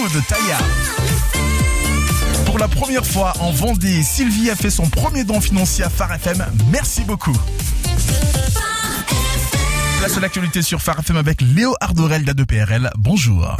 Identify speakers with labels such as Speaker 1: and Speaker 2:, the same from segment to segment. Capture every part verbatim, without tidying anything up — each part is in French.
Speaker 1: de Taya. Pour la première fois en Vendée, Sylvie a fait son premier don financier à Phare F M. Merci beaucoup. Place à l'actualité sur Phare F M avec Léo Ardorel d'A deux P R L. Bonjour.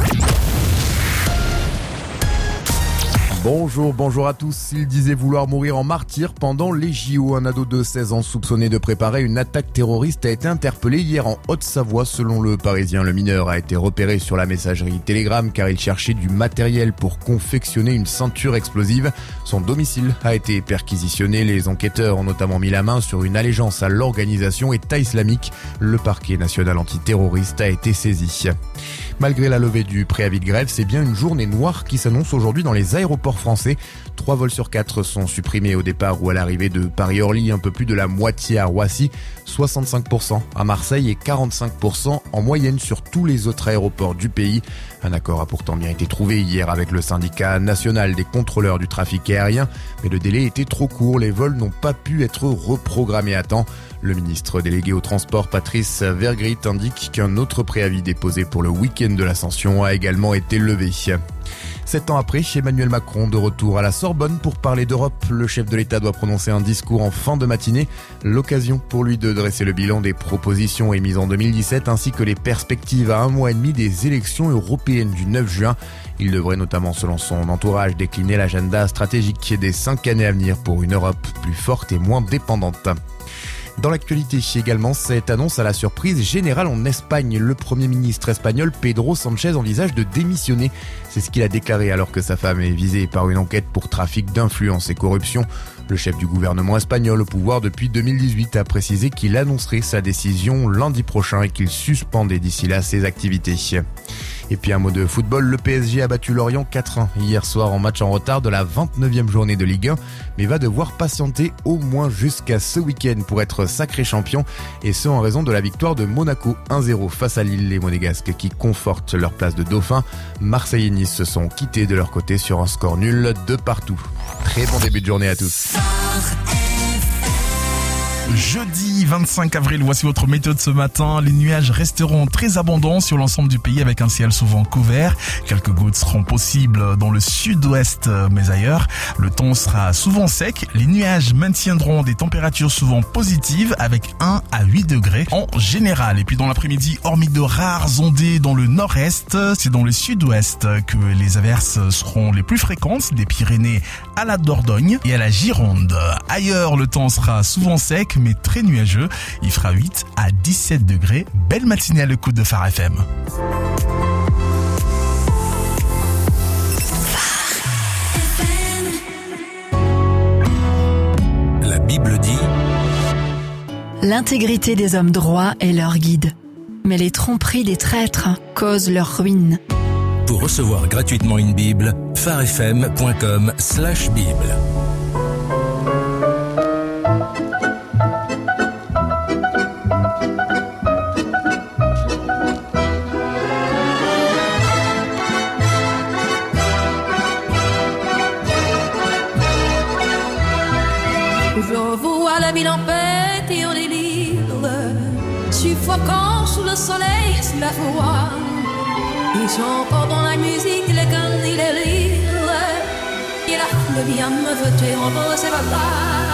Speaker 2: Bonjour, bonjour à tous. Il disait vouloir mourir en martyr pendant les J O. Un ado de seize ans soupçonné de préparer une attaque terroriste a été interpellé hier en Haute-Savoie. Selon le Parisien, le mineur a été repéré sur la messagerie Telegram car il cherchait du matériel pour confectionner une ceinture explosive. Son domicile a été perquisitionné. Les enquêteurs ont notamment mis la main sur une allégeance à l'organisation État islamique. Le parquet national antiterroriste a été saisi. Malgré la levée du préavis de grève, c'est bien une journée noire qui s'annonce aujourd'hui dans les aéroports français. Trois vols sur quatre sont supprimés au départ ou à l'arrivée de Paris-Orly, un peu plus de la moitié à Roissy, soixante-cinq pour cent à Marseille et quarante-cinq pour cent en moyenne sur tous les autres aéroports du pays. Un accord a pourtant bien été trouvé hier avec le syndicat national des contrôleurs du trafic aérien, mais le délai était trop court, les vols n'ont pas pu être reprogrammés à temps. Le ministre délégué au transport, Patrice Vergrit, indique qu'un autre préavis déposé pour le week-end de l'Ascension a également été levé. Sept ans après, Emmanuel Macron de retour à la Sorbonne pour parler d'Europe. Le chef de l'État doit prononcer un discours en fin de matinée. L'occasion pour lui de dresser le bilan des propositions émises en deux mille dix-sept ainsi que les perspectives à un mois et demi des élections européennes du neuf juin. Il devrait notamment, selon son entourage, décliner l'agenda stratégique des cinq années à venir pour une Europe plus forte et moins dépendante. Dans l'actualité également, cette annonce à la surprise générale en Espagne. Le Premier ministre espagnol Pedro Sánchez envisage de démissionner. C'est ce qu'il a déclaré alors que sa femme est visée par une enquête pour trafic d'influence et corruption. Le chef du gouvernement espagnol au pouvoir depuis deux mille dix-huit a précisé qu'il annoncerait sa décision lundi prochain et qu'il suspendait d'ici là ses activités. Et puis un mot de football, le P S G a battu Lorient quatre un hier soir en match en retard de la vingt-neuvième journée de Ligue un, mais va devoir patienter au moins jusqu'à ce week-end pour être sacré champion, et ce en raison de la victoire de Monaco un zéro face à Lille. Les Monégasques qui confortent leur place de dauphin. Marseille et Nice se sont quittés de leur côté sur un score nul de partout. Très bon début de journée à tous.
Speaker 1: Jeudi vingt-cinq avril, voici votre météo de ce matin. Les nuages resteront très abondants sur l'ensemble du pays avec un ciel souvent couvert. Quelques gouttes seront possibles dans le sud-ouest, mais ailleurs, le temps sera souvent sec. Les nuages maintiendront des températures souvent positives avec un à huit degrés en général. Et puis dans l'après-midi, hormis de rares ondées dans le nord-est, c'est dans le sud-ouest que les averses seront les plus fréquentes, des Pyrénées à la Dordogne et à la Gironde. Ailleurs, le temps sera souvent sec mais très nuageux. Il fera huit à dix-sept degrés. Belle matinée à l'écoute de Phare F M.
Speaker 3: La Bible dit:
Speaker 4: l'intégrité des hommes droits est leur guide, mais les tromperies des traîtres causent leur ruine.
Speaker 3: Pour recevoir gratuitement une Bible, pharefm point com slash Bible.
Speaker 5: Je vois la ville en paix et en délire, suffocant sous le soleil et sous la foi. Ils chantent dans la musique, les cannes et les rires. Et là, le bien me veut te rendre, c'est pas là.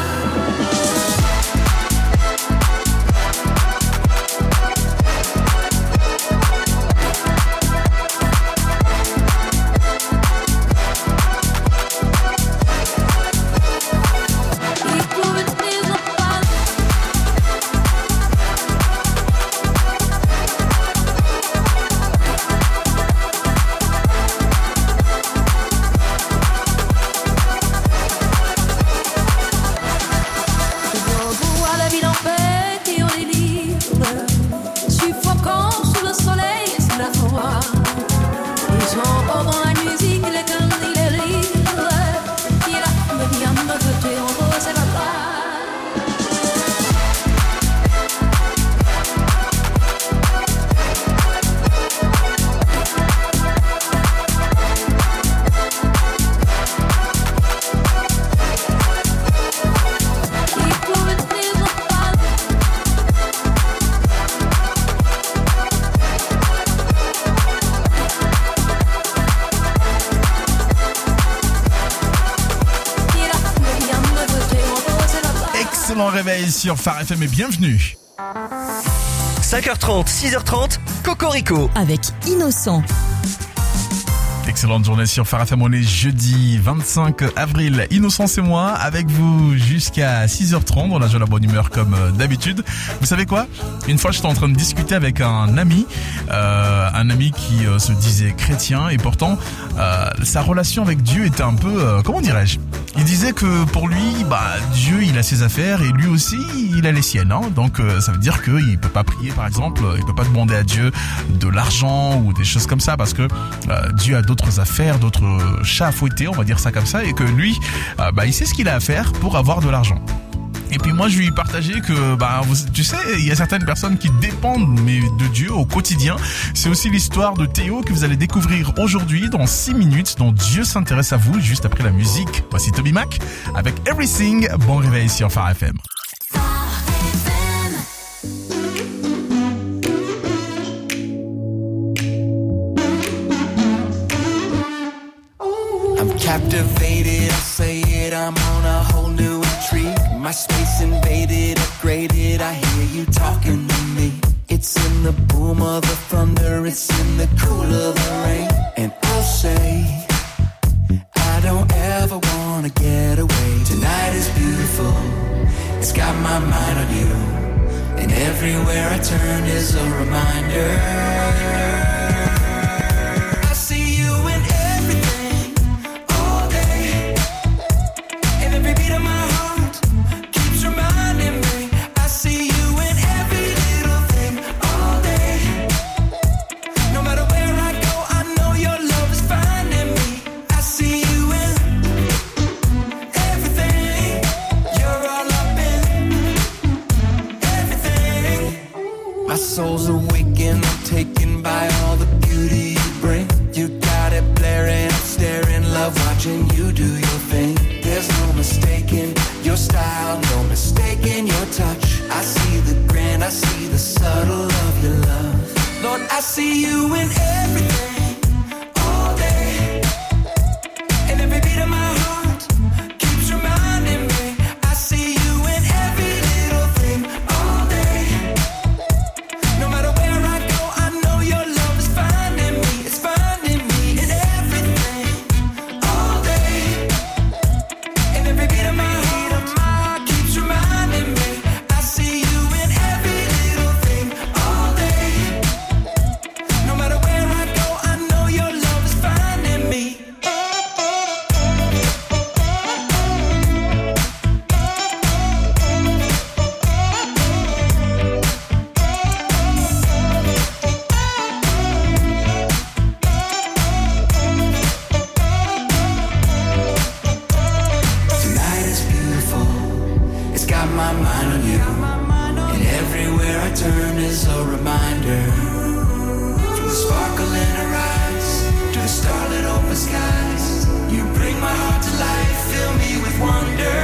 Speaker 1: bon réveil sur Phare F M et bienvenue.
Speaker 6: cinq heures trente, six heures trente, Cocorico.
Speaker 7: Avec Innocent.
Speaker 1: Excellente journée sur Phare F M, on est jeudi vingt-cinq avril. Innocent, c'est moi, avec vous jusqu'à six heures trente. On a déjà la bonne humeur comme d'habitude. Vous savez quoi? Une fois, j'étais en train de discuter avec un ami, euh, un ami qui euh, se disait chrétien et pourtant, euh, sa relation avec Dieu était un peu, euh, comment dirais-je? Il disait que pour lui, bah, Dieu, il a ses affaires et lui aussi, il a les siennes. Hein. Donc, euh, ça veut dire qu'il peut pas prier, par exemple, il peut pas demander à Dieu de l'argent ou des choses comme ça parce que euh, Dieu a d'autres affaires, d'autres chats à fouetter, on va dire ça comme ça, et que lui, euh, bah, il sait ce qu'il a à faire pour avoir de l'argent. Et puis moi je lui ai partagé que bah tu sais, il y a certaines personnes qui dépendent mais de Dieu au quotidien. C'est aussi l'histoire de Théo que vous allez découvrir aujourd'hui dans six minutes dont Dieu s'intéresse à vous juste après la musique. Voici Toby Mac avec Everything. Bon réveil sur Phare F M.
Speaker 8: Captivated, I say it, I'm on a whole new intrigue. My space invaded, upgraded, I hear you talking to me. It's in the boom of the thunder, it's in the cool of the rain. And I'll say, I don't ever wanna get away. Tonight is beautiful, it's got my mind on you. And everywhere I turn is a reminder. Soul's awakened, I'm taken by all the beauty you bring. You got it blaring, I'm staring, love watching you do your thing. There's no mistaking your style, no mistaking your touch. I see the grand, I see the subtle of your love. Lord, I see you in everything, all day. And every beat of my heart keeps reminding me. I see you in every little thing, all day. No matter where I go, I know your love is finding me. It's finding me in everything, all day. And every beat of my heart keeps reminding me. I see you in every little thing, all day. No matter where I go, I know your love is finding me. Tonight is beautiful, it's got my mind on you. And everywhere I turn is a reminder. From the sparkle in her eyes to the starlit open skies, you bring my heart to life, fill me with wonder.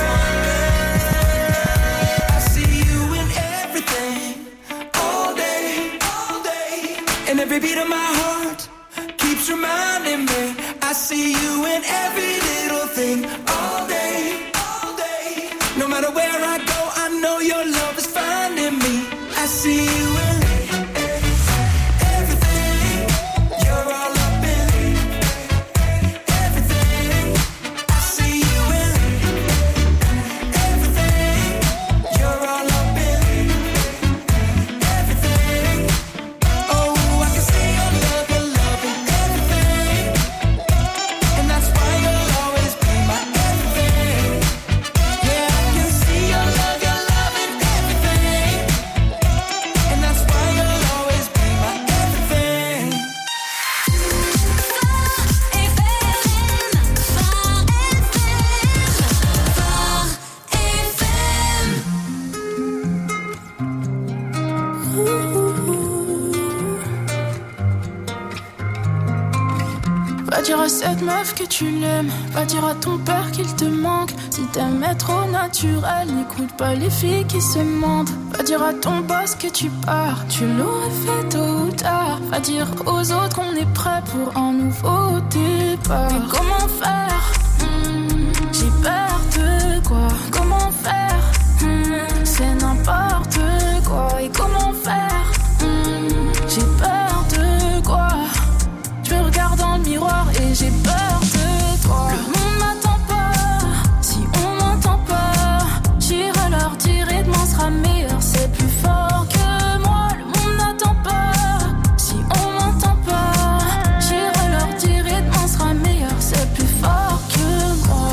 Speaker 8: I see you in everything, all day, all day. And every beat of my heart keeps reminding me. I see you in every little thing, all day, all day. No matter where I go, I know your love is finding me. I see you in everything. You're all up in everything. I see you in everything. You're all up in everything. Oh, I can see your love, your love in everything. And that's why you'll always be my everything. Yeah, I can see your love, your love in everything. And that's why you'll always be my everything.
Speaker 9: Va dire à cette meuf que tu l'aimes, va dire à ton père qu'il te manque. Si t'aimes trop naturel, n'écoute pas les filles qui se mentent. Va dire à ton boss que tu pars, tu l'aurais fait tôt ou tard. Va dire aux autres qu'on est prêt pour un nouveau départ. Mais comment faire? Hmm, j'ai peur de quoi? Comment faire? Hmm, dans le miroir et j'ai peur de toi. Le monde m'attend pas, si on m'entend pas, j'irai leur dire et demain sera meilleur, c'est plus fort que moi. Le monde n'attend pas, si on m'entend pas, j'irai leur dire et demain sera meilleur, c'est plus fort que moi.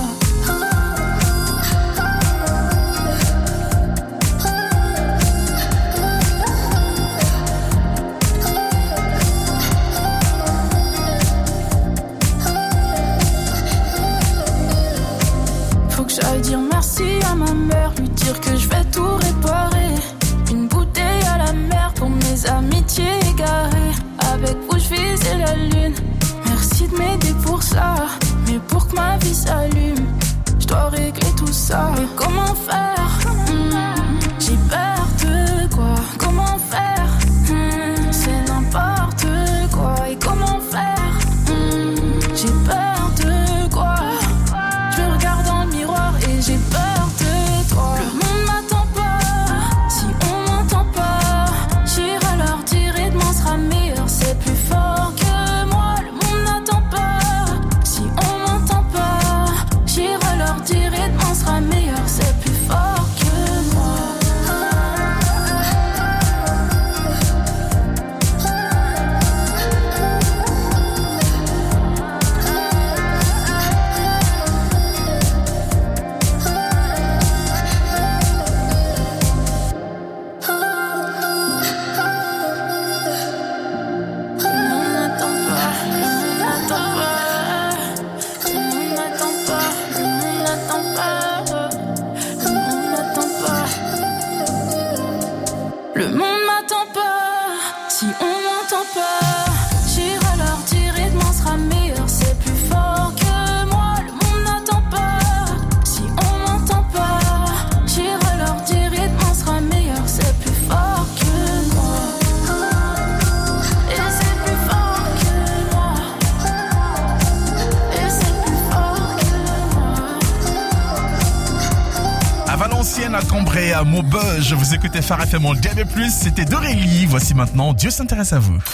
Speaker 9: J'allais dire merci à ma mère, lui dire que je vais tout réparer. Une bouteille à la mer pour mes amitiés égarées. Avec vous je visais la lune. Merci de m'aider pour ça, mais pour que ma vie s'allume, je dois régler tout ça. Mais comment faire? hmm, J'ai peur de quoi? Comment faire? hmm, C'est n'importe quoi. Et comment faire? hmm, J'ai peur de quoi? Je me regarde dans le miroir et j'ai peur de toi. Le monde m'attend pas, si on m'entend pas, j'irai leur dire et demain sera meilleur, c'est plus fort que moi. Le monde n'attend pas, si on m'entend pas, j'irai leur dire et demain sera meilleur, c'est plus fort que moi. Le monde m'attend pas, si on m'entend pas, j'irai leur dire et demain sera meilleur, c'est plus fort que moi. Le monde n'attend pas, si on m'entend pas, j'irai leur dire et demain sera meilleur, c'est plus fort que moi. Et c'est plus fort que moi. Et c'est plus fort que moi.
Speaker 1: À Valenciennes, à Cambrai, à Maubeuge, vous écoutez Phare F M en D A B plus, c'était Dorélie. Voici maintenant Dieu s'intéresse à vous.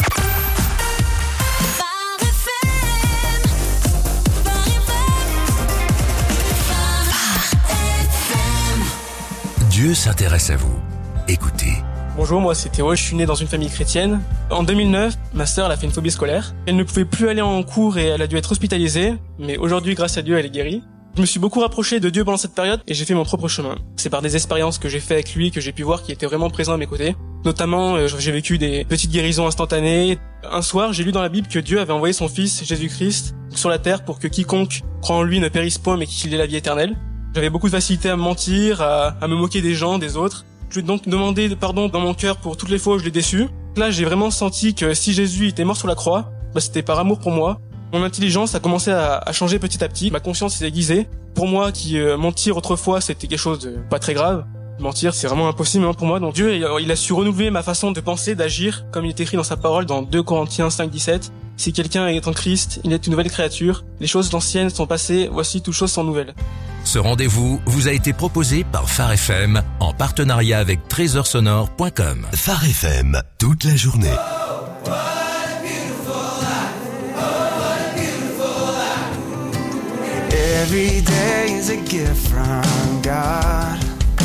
Speaker 3: Dieu s'intéresse à vous. Écoutez.
Speaker 7: Bonjour, moi c'est Théo, je suis né dans une famille chrétienne. En deux mille neuf, ma sœur elle a fait une phobie scolaire. Elle ne pouvait plus aller en cours et elle a dû être hospitalisée, mais aujourd'hui, grâce à Dieu, elle est guérie. Je me suis beaucoup rapproché de Dieu pendant cette période et j'ai fait mon propre chemin. C'est par des expériences que j'ai fait avec lui que j'ai pu voir qu'il était vraiment présent à mes côtés. Notamment, euh, j'ai vécu des petites guérisons instantanées. Un soir, j'ai lu dans la Bible que Dieu avait envoyé son fils, Jésus-Christ, sur la terre pour que quiconque croit en lui ne périsse point mais qu'il ait la vie éternelle. J'avais beaucoup de facilité à me mentir, à, à me moquer des gens, des autres. Je lui ai donc demandé pardon dans mon cœur pour toutes les fois où je l'ai déçu. Là, j'ai vraiment senti que si Jésus était mort sur la croix, bah, c'était par amour pour moi. Mon intelligence a commencé à, à changer petit à petit. Ma conscience s'est aiguisée. Pour moi, qui euh, mentir autrefois, c'était quelque chose de pas très grave. Mentir, c'est vraiment impossible hein, pour moi. Donc Dieu, il, il a su renouveler ma façon de penser, d'agir, comme il est écrit dans sa parole dans deux Corinthiens cinq dix-sept. Si quelqu'un est en Christ, il est une nouvelle créature. Les choses anciennes sont passées, voici toutes choses sont nouvelles.
Speaker 3: Ce rendez-vous vous a été proposé par Phare F M en partenariat avec trésor sonore point com.
Speaker 10: Phare F M, toute la journée.
Speaker 8: Oh, what a beautiful life. Oh, what a beautiful life. Every day is a gift from God.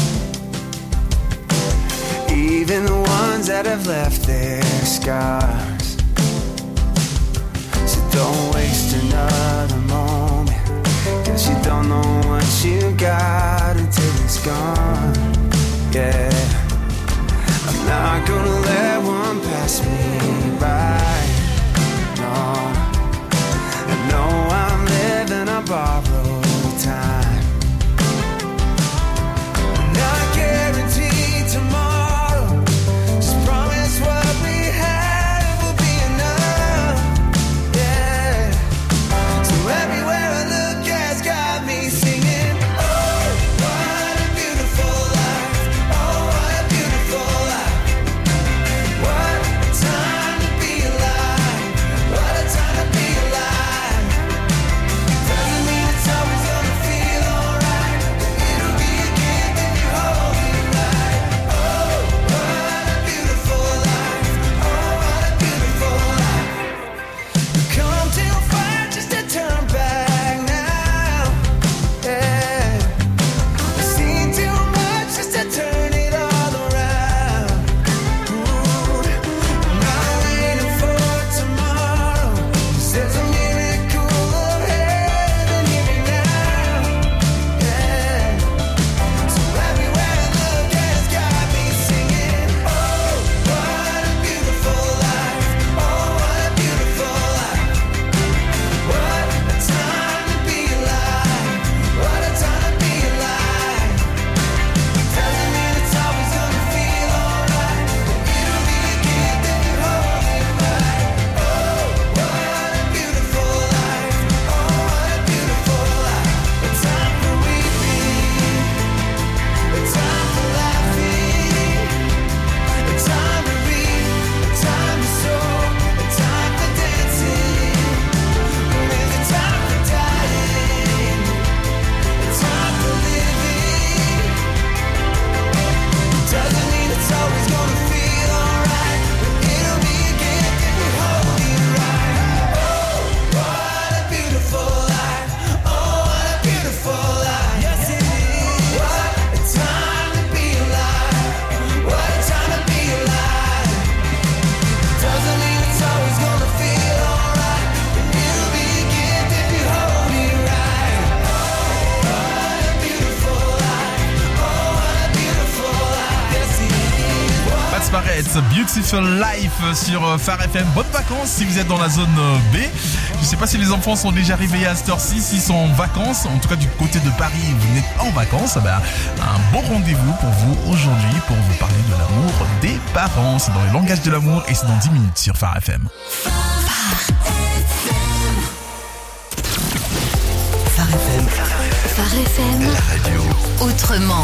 Speaker 8: Even the ones that have left their scars. So don't waste another moment, 'cause you don't know what you got until it's gone. Yeah, I'm not gonna let one pass me by. No, I know I'm living on borrowed time. I'm not guaranteed tomorrow. Just promise what we have will be enough. Yeah, so everywhere I look has got me singing. Oh, what a beautiful life. Oh, what a beautiful life. What a time to be alive.
Speaker 1: It's a Beautiful Life sur Phare F M. Bonnes vacances si vous êtes dans la zone B. Je sais pas si les enfants sont déjà réveillés à cette heure-ci, s'ils sont en vacances. En tout cas, du côté de Paris, vous n'êtes pas en vacances. Ben, un bon rendez-vous pour vous aujourd'hui pour vous parler de l'amour des parents. C'est dans les langages de l'amour et c'est dans dix minutes sur Phare F M.
Speaker 3: Phare F M.
Speaker 4: Phare F M.
Speaker 3: La radio.
Speaker 4: Autrement.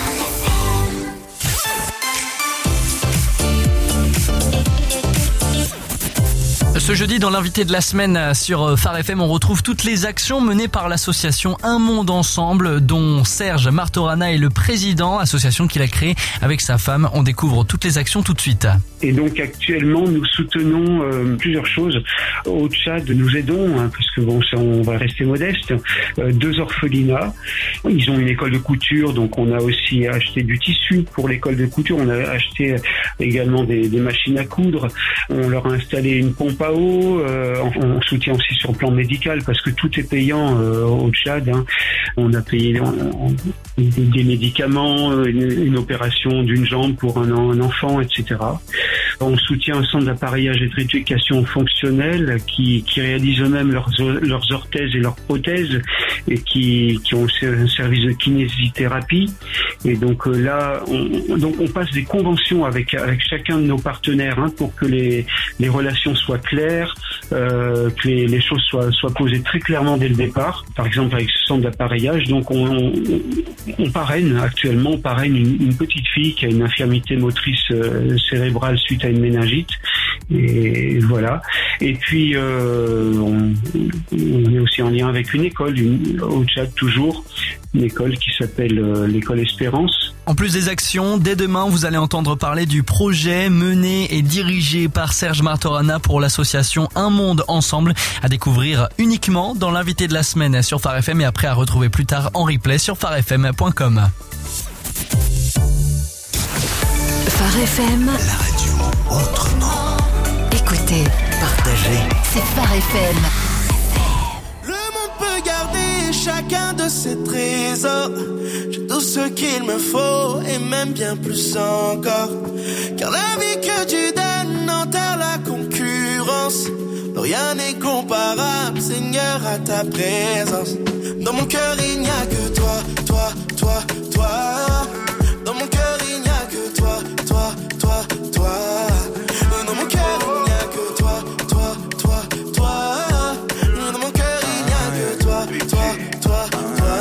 Speaker 11: Ce jeudi, dans l'invité de la semaine sur Phare F M, on retrouve toutes les actions menées par l'association Un Monde Ensemble, dont Serge Martorana est le président, association qu'il a créée avec sa femme. On découvre toutes les actions tout de suite.
Speaker 12: Et donc actuellement, nous soutenons euh, plusieurs choses. Au Tchad, nous aidons, hein, puisque bon, ça, on va rester modeste, euh, deux orphelinats. Ils ont une école de couture, donc on a aussi acheté du tissu pour l'école de couture. On a acheté également des, des machines à coudre. On leur a installé une pompe à eau. Euh, on, on soutient aussi sur le plan médical, parce que tout est payant euh, au Tchad. Hein. On a payé on, on, des, des médicaments, une, une opération d'une jambe pour un, un enfant, et cetera. On soutient un centre d'appareillage et de rééducation fonctionnelle qui, qui réalise eux-mêmes leurs, leurs orthèses et leurs prothèses et qui, qui ont un service de kinésithérapie. Et donc euh, là, on, donc on passe des conventions avec, avec chacun de nos partenaires hein, pour que les, les relations soient claires, euh, que les, les choses soient, soient posées très clairement dès le départ. Par exemple, avec ce centre d'appareillage, donc on, on, on parraine actuellement, on parraine une, une petite fille qui a une infirmité motrice euh, cérébrale suite à une méningite. Et voilà. Et puis euh, on, on est aussi en lien avec une école, une, au Tchad toujours, une école qui s'appelle euh, l'école Espérance.
Speaker 11: En plus des actions, dès demain, vous allez entendre parler du projet mené et dirigé par Serge Martorana pour l'association Un Monde Ensemble, à découvrir uniquement dans l'invité de la semaine sur Phare F M et après à retrouver plus tard en replay sur phare f m point com.
Speaker 4: Phare F M.
Speaker 3: La radio autrement.
Speaker 4: Écoutez,
Speaker 3: Partagez.
Speaker 4: c'est Phare F M.
Speaker 13: Le monde peut garder chacun de ses trésors. J'ai tout ce qu'il me faut et même bien plus encore. Car la vie que tu donnes enterre la concurrence. Non, rien n'est comparable, Seigneur, à ta présence. Dans mon cœur il n'y a que toi, toi, toi, toi. Dans mon cœur il n'y a que toi, toi, toi, toi. Dans mon cœur il n'y a que toi, toi, toi, toi. Dans mon cœur il n'y a que toi, toi, toi, toi.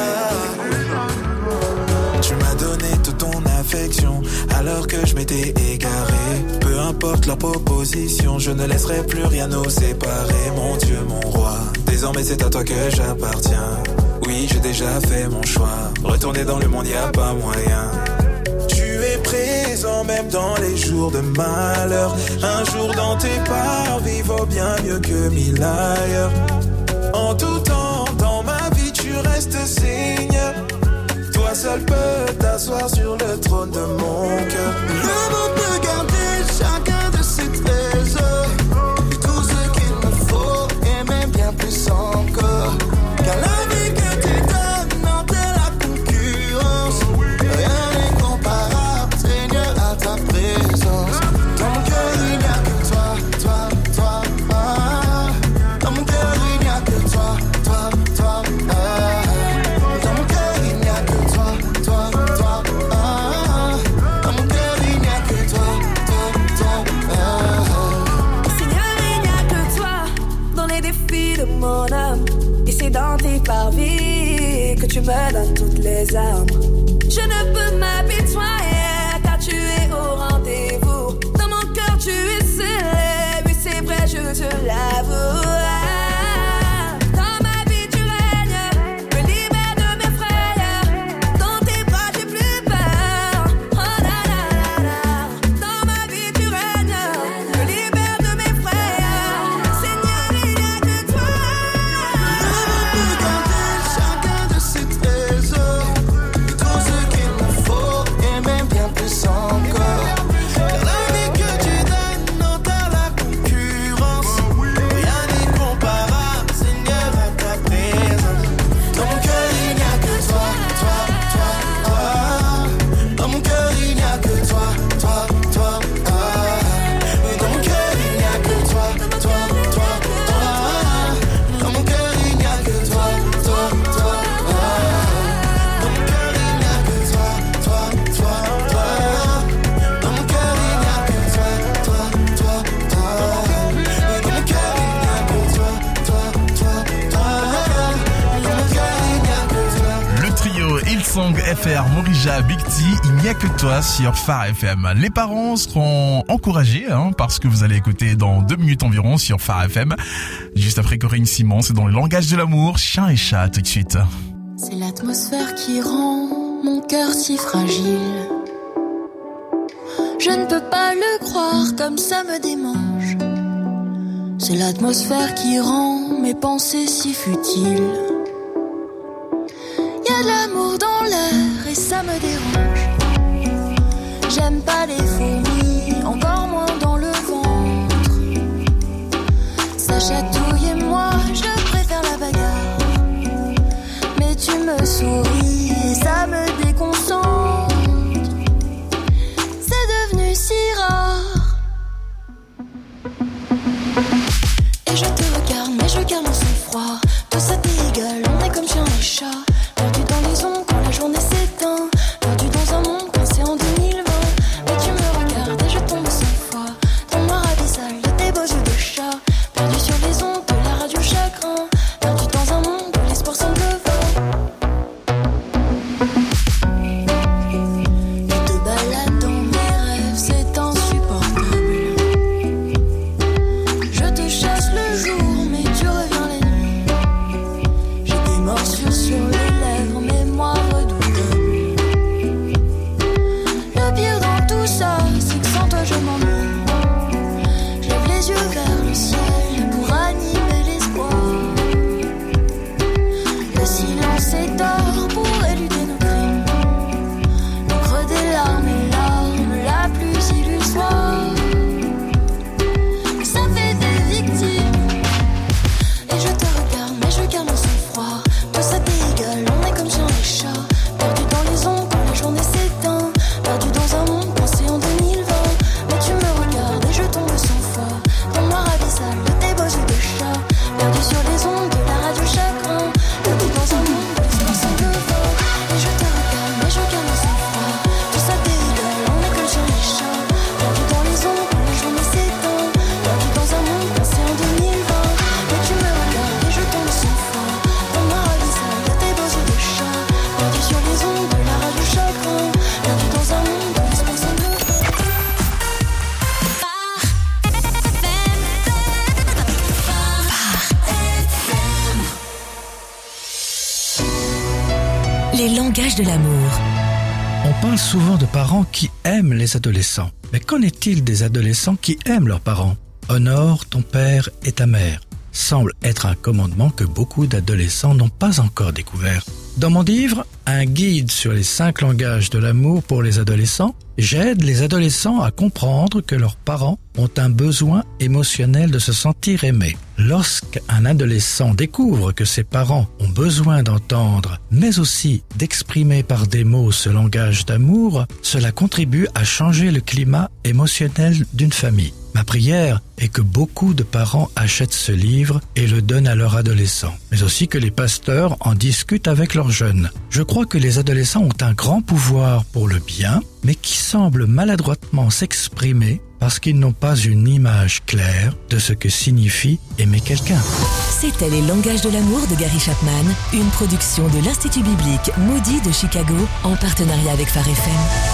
Speaker 13: Tu m'as donné toute ton affection alors que je m'étais égaré. Peu importe leur proposition, je ne laisserai plus rien nous séparer. Mon Dieu, mon roi, désormais c'est à toi que j'appartiens. Oui, j'ai déjà fait mon choix. Retourner dans le monde, y a pas moyen. Tu es présent même dans les jours de malheur. Un jour dans tes parvis vaut bien mieux que mille ailleurs. En tout temps, dans ma vie, tu restes Seigneur. Toi seul peux t'asseoir sur le trône de mon cœur. Le monde peut garder chacun de ses trésors. Tout ce qu'il me faut et même bien plus encore. Car la vie que tu donnes enterre la concurrence. Rien n'est comparable, Seigneur, à ta présence. Dans mon cœur il n'y a que toi, toi, toi, ah. Dans mon cœur il n'y a que toi, toi, toi, ah. Dans mon cœur il n'y a que toi, toi, toi, ah. Dans mon cœur il n'y a que toi, toi, toi, ah.
Speaker 5: Seigneur, il n'y a que toi dans les défis de mon âme. Et c'est dans tes parvis que tu me donnes toutes les armes. Je ne peux m'apitoyer car tu es au rendez-vous. Dans mon cœur tu es scellé, oui c'est vrai je te l'avoue. Dans ma vie tu règnes, me libère de mes frayeurs. Dans tes bras j'ai plus peur. Oh la la la la. Dans ma vie tu règnes, me libère de mes frayeurs. Seigneur, il n'y a que toi.
Speaker 13: Chacun de ses trésors, tout ce qu'il me faut et même bien plus encore. Car la vie que tu donnes enterre la concurrence. Rien n'est comparable.
Speaker 1: Song F R, Morija, Big T, il n'y a que toi sur Phare F M. Les parents seront encouragés hein, parce que vous allez écouter dans deux minutes environ sur Phare F M. Juste après Corinne Simon, c'est dans le langage de l'amour, chien et chat tout de suite.
Speaker 9: C'est l'atmosphère qui rend mon cœur si fragile. Je ne peux pas le croire comme ça me démange. C'est l'atmosphère qui rend mes pensées si futiles. Y a de l'amour dans l'air et ça me dérange. J'aime pas les fourmis, encore moins dans le ventre. Ça chatouille et moi je préfère la bagarre. Mais tu me souris et ça me déconcentre. C'est devenu si rare. Et je te regarde mais je garde mon sang-froid. Tout ça t'est égal, on est comme chien et chat. Perdu dans les ondes quand la journée s'éteint. Perdu dans un monde coincé en deux mille vingt. Mais tu me regardes et je tombe sans foi. Ton noir abyssal de tes beaux yeux de chat. Perdu sur les ondes de la radio chagrin. Perdu dans un monde où l'espoir semble vain. Tu te balades dans mes rêves, c'est insupportable. Je te chasse le jour mais tu reviens la nuit. J'ai des morsures sur les lèvres, mémoire redoutable. Le pire dans tout ça, c'est que sans toi je m'ennuie. Je lève les yeux vers le ciel pour animer l'espoir. Le silence est or pour éluder nos crimes. L'encre des larmes et l'arme la plus illusoire. Ça fait des victimes. Et je te regarde mais je garde mon sang-froid. Tout ça t'est égal, on est comme chien et chat. Perdu dans les ondes quand la journée s'éteint. Perdu dans un monde coincé en deux mille vingt. Mais tu me regardes et je tombe sans foi. Ton noir abyssal de tes beaux yeux de chat. Perdu sur les ondes de la radio chagrin. Perdu dans un monde où l'espoir semble vain. Et je te regarde mais je garde mon sang-froid. Tout ça t'est égal, on est comme chien et chat. Perdu dans les ondes quand la journée s'éteint. Perdu dans un monde coincé en deux mille vingt. Mais tu me regardes et je tombe sans foi. Ton noir abyssal de tes beaux yeux de chat. Perdu sur les ondes de la radio chagrin. Perdu dans un monde où l'espoir semble vain.
Speaker 14: Les langages de l'amour.
Speaker 15: On parle souvent de parents qui aiment les adolescents. Mais qu'en est-il des adolescents qui aiment leurs parents ? Honore ton père et ta mère semble être un commandement que beaucoup d'adolescents n'ont pas encore découvert. Dans mon livre, un guide sur les cinq langages de l'amour pour les adolescents, j'aide les adolescents à comprendre que leurs parents ont un besoin émotionnel de se sentir aimés. Lorsqu'un adolescent découvre que ses parents ont besoin d'entendre, mais aussi d'exprimer par des mots ce langage d'amour, cela contribue à changer le climat émotionnel d'une famille. Ma prière est que beaucoup de parents achètent ce livre et le donnent à leurs adolescents, mais aussi que les pasteurs en discutent avec leurs jeunes. Je crois que les adolescents ont un grand pouvoir pour le bien, mais qui semble maladroitement s'exprimer parce qu'ils n'ont pas une image claire de ce que signifie aimer quelqu'un.
Speaker 14: C'était Les langages de l'amour de Gary Chapman, une production de l'Institut biblique Moody de Chicago en partenariat avec Phare F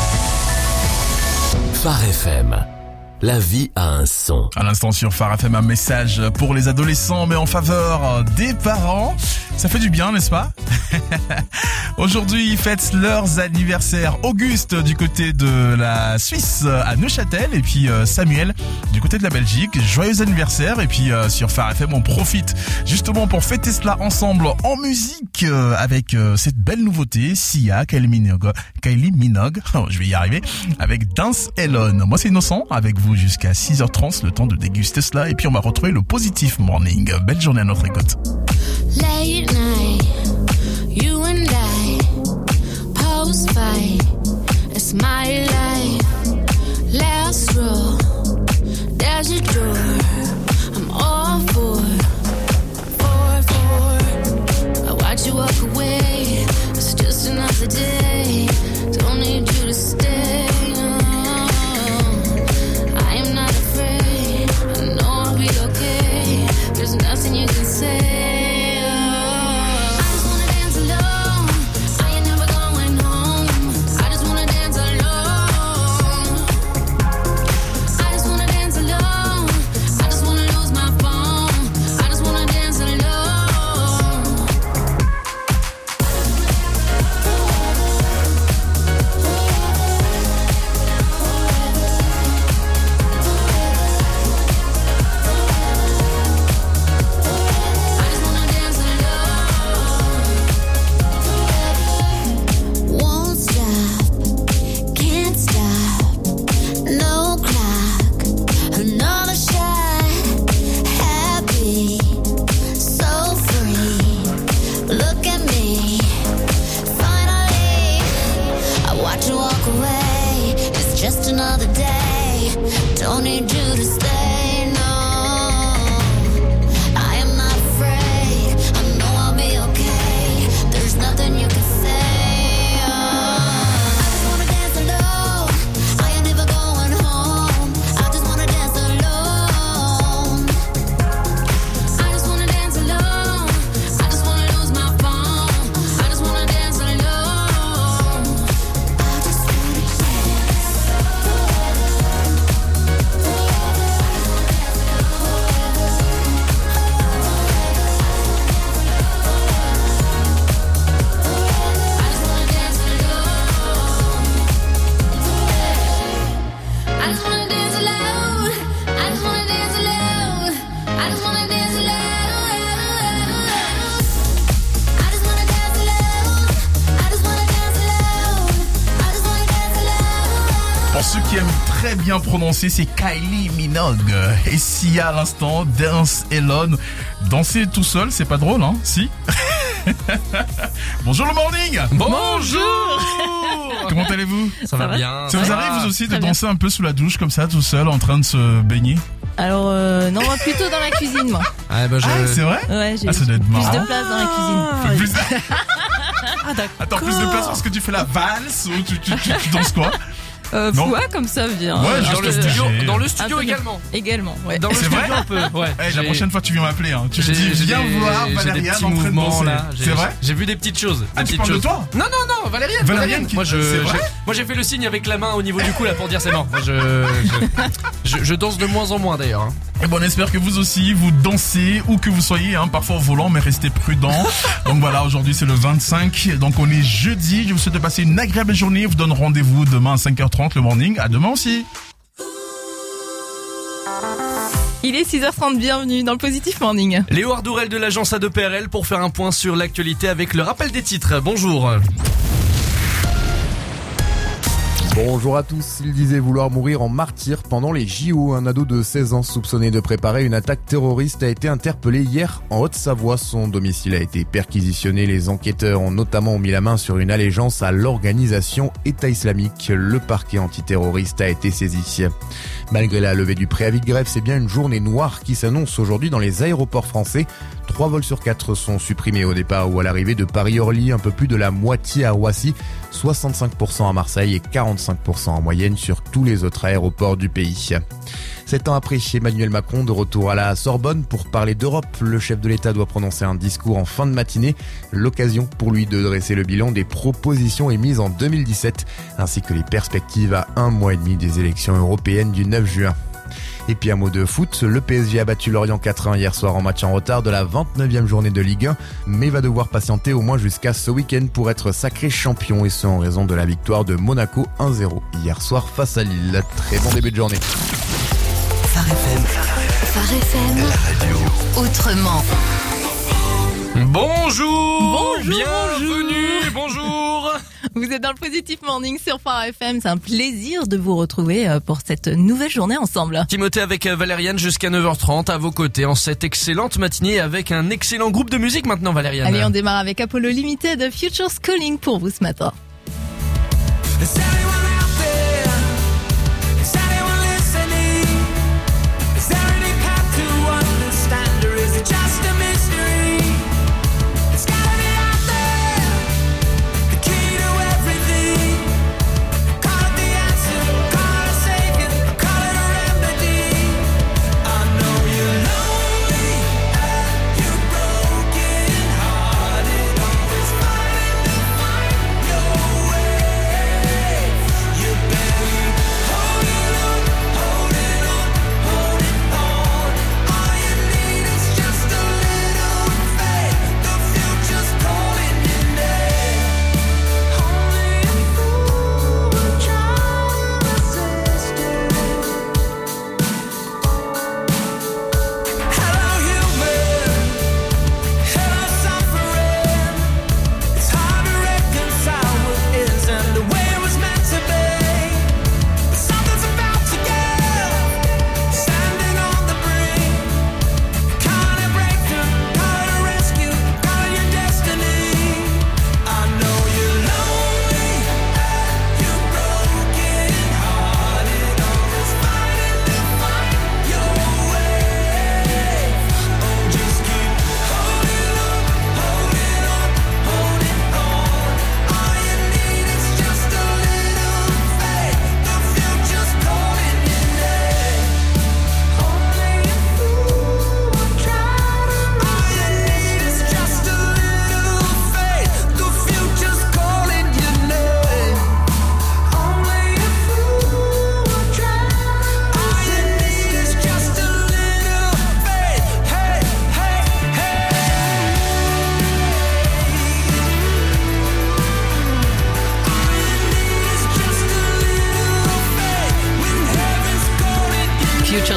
Speaker 14: M.
Speaker 3: Phare F M. La vie a un son.
Speaker 1: À l'instant sur Phare F M, un message pour les adolescents, mais en faveur des parents. Ça fait du bien, n'est-ce pas? Aujourd'hui, ils fêtent leurs anniversaires. Auguste du côté de la Suisse à Neuchâtel et puis Samuel du côté de la Belgique. Joyeux anniversaire. Et puis sur Phare F M, on profite justement pour fêter cela ensemble en musique avec cette belle nouveauté, Sia, Kylie Minogue, Kylie Minogue, oh, je vais y arriver, avec Dance Alone. Moi, c'est Innocent avec vous jusqu'à six heures trente, le temps de déguster cela. Et puis on va retrouver le Positive Morning. Belle journée à notre écoute.
Speaker 9: Late night, you and I, post fight, it's my life. Last row, there's a door, I'm all for, for, for. I watch you walk away, it's just another day, don't need you to stay. I am not afraid, I know I'll be okay, there's nothing you can say.
Speaker 16: don't need you to stay, no. I am not afraid, I know I'll be okay. There's nothing you can say. Oh. I just wanna dance alone, I ain't never going home. I just wanna dance alone. I just wanna dance alone, I just wanna lose my phone. I just wanna dance alone. I just wanna I just wanna dance alone. I just wanna dance alone. I just wanna dance alone. I just wanna dance alone. I just wanna dance alone. I just wanna dance alone.
Speaker 1: Pour ceux qui aiment très bien prononcer, c'est Kylie Minogue. Et si à l'instant, Dance Alone. Danser tout seul, c'est pas drôle, hein? Si? Bonjour le morning.
Speaker 11: Bonjour.
Speaker 1: Comment allez-vous?
Speaker 11: Ça va bien.
Speaker 1: Ça vous
Speaker 11: va.
Speaker 1: arrive vous aussi de
Speaker 17: Très bien.
Speaker 1: danser un peu sous la douche comme ça, tout seul, en train de se baigner?
Speaker 17: Alors, euh, non, moi plutôt dans la cuisine, moi.
Speaker 11: Ah, bah, je...
Speaker 1: Ah, c'est vrai?
Speaker 17: Ouais, j'ai
Speaker 1: Ah, ça doit être
Speaker 17: plus
Speaker 1: marrant.
Speaker 17: de place dans la cuisine.
Speaker 1: Plus de-
Speaker 17: Ah, d'accord.
Speaker 1: Attends, plus de place parce que tu fais la valse ou tu, tu, tu, tu danses quoi?
Speaker 17: Euh,
Speaker 1: Non.
Speaker 17: ouais, comme ça vient.
Speaker 1: Ouais,
Speaker 17: Euh,
Speaker 1: juste
Speaker 17: un peu-
Speaker 1: studio-
Speaker 11: dans le
Speaker 17: un
Speaker 11: studio
Speaker 17: peu de-
Speaker 11: également.
Speaker 17: Également, ouais.
Speaker 11: Dans le
Speaker 1: C'est
Speaker 11: studio
Speaker 1: vrai
Speaker 11: un peu. Ouais.
Speaker 1: Eh, la
Speaker 11: J'ai-
Speaker 1: prochaine fois tu viens m'appeler, hein. Tu me
Speaker 11: j'ai-
Speaker 1: dis
Speaker 11: j'ai
Speaker 1: viens
Speaker 11: des-
Speaker 1: voir
Speaker 11: j'ai des
Speaker 1: Valériane
Speaker 11: petits
Speaker 1: en train de
Speaker 11: mouvements,
Speaker 1: danser.
Speaker 11: là. J'ai-
Speaker 1: C'est vrai?
Speaker 11: J'ai vu des petites choses. des
Speaker 1: Ah, tu
Speaker 11: petites
Speaker 1: parles de
Speaker 11: choses.
Speaker 1: toi?
Speaker 11: Non, non, non, Valériane.
Speaker 1: Valériane qui-
Speaker 11: Moi, je,
Speaker 1: c'est vrai
Speaker 11: je- moi, j'ai fait le signe avec la main au niveau du cou là pour dire c'est mort. Moi, je, je, je, je danse de moins en moins d'ailleurs. hein.
Speaker 1: Et bon, on espère que vous aussi, vous dansez, où que vous soyez, hein, parfois au volant, mais restez prudents. Donc voilà, aujourd'hui c'est le vingt-cinq, donc on est jeudi. Je vous souhaite de passer une agréable journée. Je vous donne rendez-vous demain à cinq heures trente le morning. À demain aussi.
Speaker 17: Il est six heures trente, bienvenue dans le Positif Morning.
Speaker 11: Léo Ardourel de l'agence A deux P R L pour faire un point sur l'actualité avec le rappel des titres. Bonjour.
Speaker 2: Bonjour à tous, il disait vouloir mourir en martyr pendant les J O. Un ado de seize ans soupçonné de préparer une attaque terroriste a été interpellé hier en Haute-Savoie. Son domicile a été perquisitionné. Les enquêteurs ont notamment mis la main sur une allégeance à l'organisation État islamique. Le parquet antiterroriste a été saisi. Malgré la levée du préavis de grève, c'est bien une journée noire qui s'annonce aujourd'hui dans les aéroports français. Trois vols sur quatre sont supprimés au départ ou à l'arrivée de Paris-Orly, un peu plus de la moitié à Roissy, soixante-cinq pour cent à Marseille et quarante-cinq pour cent en moyenne sur tous les autres aéroports du pays. Sept ans après, Emmanuel Macron de retour à la Sorbonne pour parler d'Europe. Le chef de l'État doit prononcer un discours en fin de matinée. L'occasion pour lui de dresser le bilan des propositions émises en deux mille dix-sept, ainsi que les perspectives à un mois et demi des élections européennes du neuf juin. Et puis un mot de foot, le P S G a battu Lorient quatre un hier soir en match en retard de la vingt-neuvième journée de Ligue un, mais va devoir patienter au moins jusqu'à ce week-end pour être sacré champion, et ce en raison de la victoire de Monaco un zéro hier soir face à Lille. Très bon début de journée.
Speaker 14: Phare F M. Phare F M. La radio. Autrement.
Speaker 11: Bonjour.
Speaker 17: Bonjour.
Speaker 11: Bienvenue. Bonjour.
Speaker 17: Vous êtes dans le Positif Morning sur Phare F M. C'est un plaisir de vous retrouver euh, pour cette nouvelle journée ensemble.
Speaker 11: Timothée avec Valériane jusqu'à neuf heures trente à vos côtés en cette excellente matinée avec un excellent groupe de musique maintenant, Valériane.
Speaker 17: Allez, on démarre avec Apollo Limited, Futures Calling pour vous ce matin.
Speaker 8: Broken hearted, always fighting to find your way.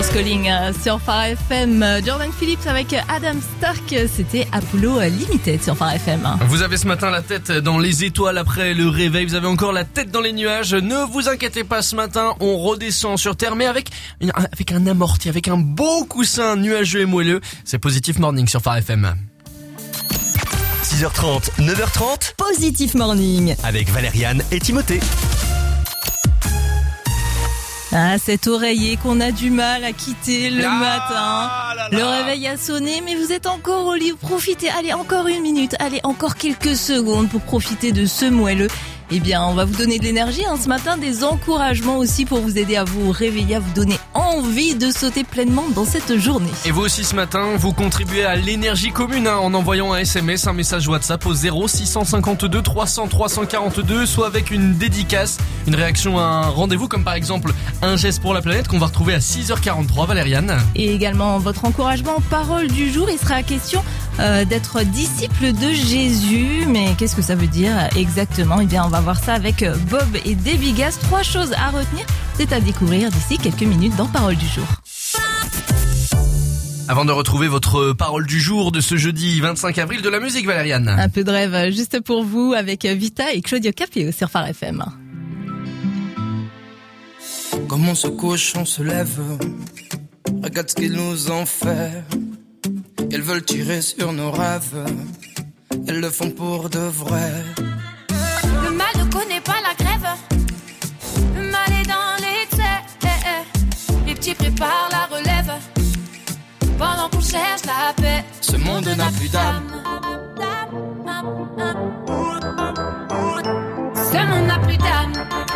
Speaker 17: Calling sur Phare F M. Jordan Phillips avec Adam Stark, c'était Apollo Limited sur Phare F M.
Speaker 11: Vous avez ce matin la tête dans les étoiles après le réveil, vous avez encore la tête dans les nuages. Ne vous inquiétez pas, ce matin on redescend sur Terre, mais avec, une, avec un amorti, avec un beau coussin nuageux et moelleux. C'est Positive Morning sur Phare F M.
Speaker 6: six heures trente, neuf heures trente,
Speaker 17: Positive Morning
Speaker 6: avec Valériane et Timothée.
Speaker 17: Ah, cet oreiller qu'on a du mal à quitter le
Speaker 11: ah,
Speaker 17: matin.
Speaker 11: là là.
Speaker 17: Le réveil a sonné, mais vous êtes encore au lit. Profitez, allez, encore une minute, allez, encore quelques secondes pour profiter de ce moelleux. Eh bien, on va vous donner de l'énergie hein, ce matin, des encouragements aussi pour vous aider à vous réveiller, à vous donner envie de sauter pleinement dans cette journée.
Speaker 11: Et vous aussi ce matin, vous contribuez à l'énergie commune hein, en envoyant un S M S, un message WhatsApp au zéro six cent cinquante-deux trois cents trois cent quarante-deux, soit avec une dédicace, une réaction à un rendez-vous, comme par exemple un geste pour la planète qu'on va retrouver à six heures quarante-trois, Valériane.
Speaker 17: Et également votre encouragement, parole du jour, il sera question euh, d'être disciple de Jésus. Mais qu'est-ce que ça veut dire exactement ? Eh bien, on va voir ça avec Bob et Debbie Gas. Trois choses à retenir, c'est à découvrir d'ici quelques minutes dans Parole du jour.
Speaker 11: Avant de retrouver votre parole du jour de ce jeudi vingt-cinq avril, de la musique, Valériane.
Speaker 17: Un peu de rêve juste pour vous avec Vita et Claudio Capéo sur Phare F M.
Speaker 18: Comme on se couche, on se lève. Regarde ce qu'ils nous ont fait. Elles veulent tirer sur nos rêves. Elles le font pour de vrai.
Speaker 9: Le mal ne connaît pas la grève. Le mal est dans l'excès. Les petits préparent la relève. Pendant qu'on cherche la paix,
Speaker 18: ce monde n'a plus d'âme.
Speaker 9: Ce monde n'a plus d'âme.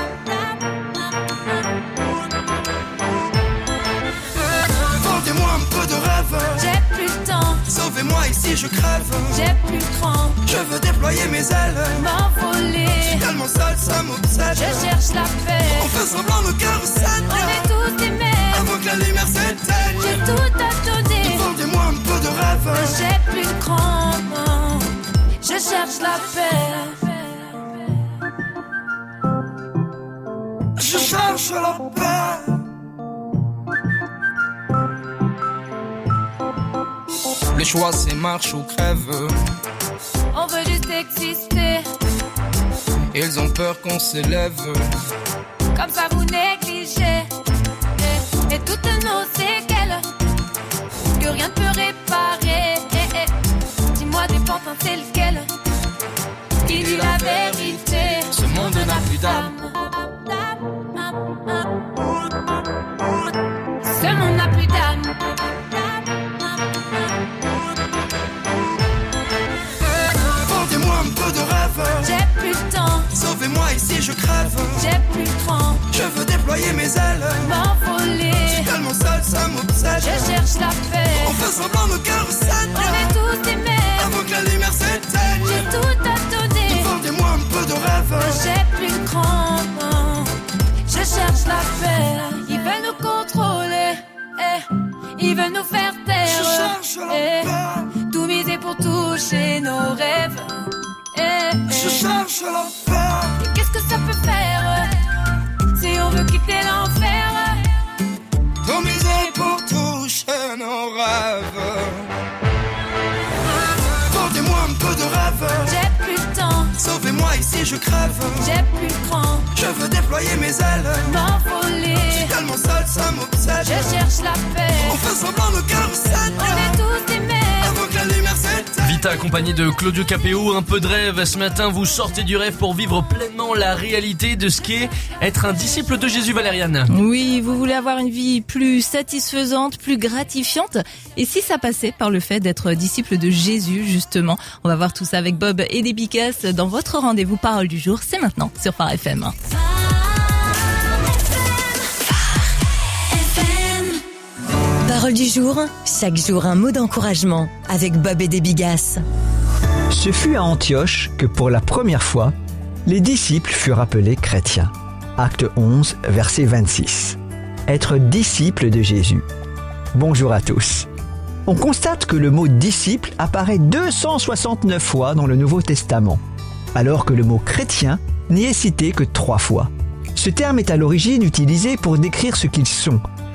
Speaker 18: Vendez-moi un peu de rêve.
Speaker 9: J'ai plus le temps.
Speaker 18: Sauvez-moi ici, je crève.
Speaker 9: J'ai plus le cran.
Speaker 18: Je veux déployer mes ailes.
Speaker 9: M'envoler.
Speaker 18: Je suis tellement seul, ça m'obsède.
Speaker 9: Je cherche la paix.
Speaker 18: On fait semblant, nos cœurs saignent.
Speaker 9: On est tous aimés.
Speaker 18: Avant que la lumière s'éteigne.
Speaker 9: J'ai tout à donner.
Speaker 18: Vendez-moi un peu de rêve.
Speaker 9: J'ai plus le cran. Je cherche la paix.
Speaker 18: Je cherche la paix. Le choix c'est marche ou crève.
Speaker 9: On veut juste exister.
Speaker 18: Ils ont peur qu'on s'élève.
Speaker 9: Comme ça vous négligez. Et, et toutes nos séquelles que rien ne peut réparer. Et, et, dis-moi des pantins c'est lequel qui dit la vérité.
Speaker 18: Ce monde n'a plus d'âme.
Speaker 9: Ce monde n'a plus d'âme.
Speaker 18: Vendez-moi un peu de rêve.
Speaker 9: J'ai plus le temps.
Speaker 18: Sauvez-moi ici, je crève.
Speaker 9: J'ai plus le cran.
Speaker 18: Je veux déployer mes ailes.
Speaker 9: M'envoler.
Speaker 18: Je suis tellement seul, ça m'obsède.
Speaker 9: Je cherche la paix.
Speaker 18: On fait semblant, nos cœurs saignent.
Speaker 9: On est tous aimés.
Speaker 18: Avant que la lumière s'éteigne.
Speaker 9: J'ai tout à donner.
Speaker 18: Vendez-moi un peu de rêve.
Speaker 9: J'ai plus le cran. Je cherche la paix. Ils veulent nous contrôler. Eh. Ils veulent nous faire taire.
Speaker 18: Je cherche la
Speaker 9: eh.
Speaker 18: paix.
Speaker 9: Tout miser pour toucher nos rêves. Eh.
Speaker 18: Je cherche la paix.
Speaker 9: Et qu'est-ce que ça peut faire si on veut quitter l'enfer?
Speaker 18: Tout miser pour toucher nos rêves. Vendez-moi un peu de rêve.
Speaker 9: J'ai plus le temps.
Speaker 18: Sauvez-moi ici, je crève.
Speaker 9: J'ai plus le cran.
Speaker 18: Je veux déployer mes ailes.
Speaker 9: M'envoler.
Speaker 18: Je suis tellement seul, ça m'obsède.
Speaker 9: Je cherche la paix.
Speaker 18: On fait semblant, nos cœurs saignent.
Speaker 9: On est tous aimés.
Speaker 18: Avant que la lumière s'éteigne.
Speaker 11: Vita accompagné de Claudio Capéo, un peu de rêve. Ce matin, vous sortez du rêve pour vivre pleinement la réalité de ce qu'est être un disciple de Jésus, Valériane.
Speaker 17: Oui, vous voulez avoir une vie plus satisfaisante, plus gratifiante. Et si ça passait par le fait d'être disciple de Jésus, justement, on va voir tout ça avec Bob et Debbie Gas dans votre rendez-vous Parole du jour. C'est maintenant sur Phare F M.
Speaker 14: Parole du jour, chaque jour un mot d'encouragement avec Bob et Debbie Gas.
Speaker 19: Ce fut à Antioche que pour la première fois, les disciples furent appelés chrétiens. Acte onze, verset vingt-six. Être disciple de Jésus. Bonjour à tous. On constate que le mot disciple apparaît deux cent soixante-neuf fois dans le Nouveau Testament, alors que le mot chrétien n'y est cité que trois fois. Ce terme est à l'origine utilisé pour décrire ce qu'ils sont,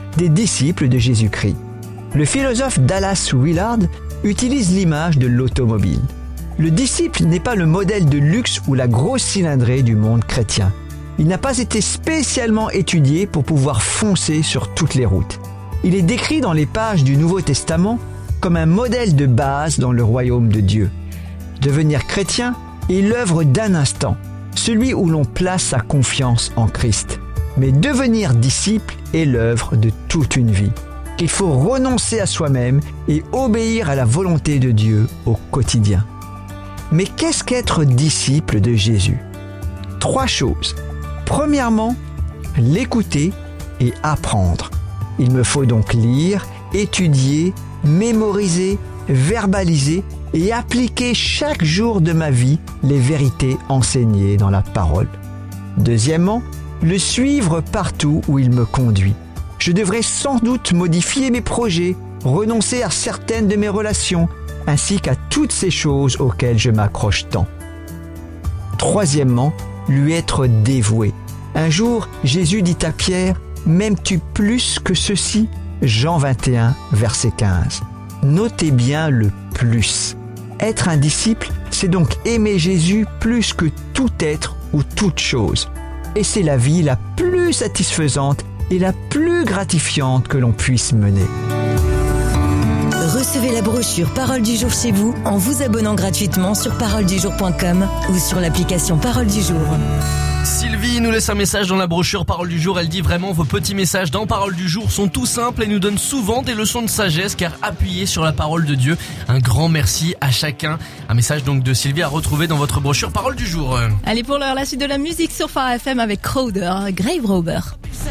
Speaker 19: des disciples de Jésus-Christ. Le philosophe Dallas Willard utilise l'image de l'automobile. Le disciple n'est pas le modèle de luxe ou la grosse cylindrée du monde chrétien. Il n'a pas été spécialement étudié pour pouvoir foncer sur toutes les routes. Il est décrit dans les pages du Nouveau Testament comme un modèle de base dans le royaume de Dieu. Devenir chrétien est l'œuvre d'un instant, celui où l'on place sa confiance en Christ. Mais devenir disciple est l'œuvre de toute une vie, qu'il faut renoncer à soi-même et obéir à la volonté de Dieu au quotidien. Mais qu'est-ce qu'être disciple de Jésus ? Trois choses. Premièrement, l'écouter et apprendre. Il me faut donc lire, étudier, mémoriser, verbaliser et appliquer chaque jour de ma vie les vérités enseignées dans la parole. Deuxièmement, le suivre partout où il me conduit. Je devrais sans doute modifier mes projets, renoncer à certaines de mes relations, ainsi qu'à toutes ces choses auxquelles je m'accroche tant. Troisièmement, lui être dévoué. Un jour, Jésus dit à Pierre, « M'aimes-tu plus que ceci ?» Jean vingt et un, verset quinze. Notez bien le « plus ». Être un disciple, c'est donc aimer Jésus plus que tout être ou toute chose. Et c'est la vie la plus satisfaisante et la plus gratifiante que l'on puisse mener.
Speaker 14: Recevez la brochure Parole du jour chez vous en vous abonnant gratuitement sur parole du jour point com ou sur l'application Parole du jour.
Speaker 11: Sylvie nous laisse un message dans la brochure Parole du jour. Elle dit vraiment vos petits messages dans Parole du jour sont tout simples et nous donnent souvent des leçons de sagesse car appuyés sur la parole de Dieu. Un grand merci à chacun. Un message donc de Sylvie à retrouver dans votre brochure Parole du jour.
Speaker 17: Allez, pour l'heure, la suite de la musique sur Phare F M avec Crowder, Grave Robber.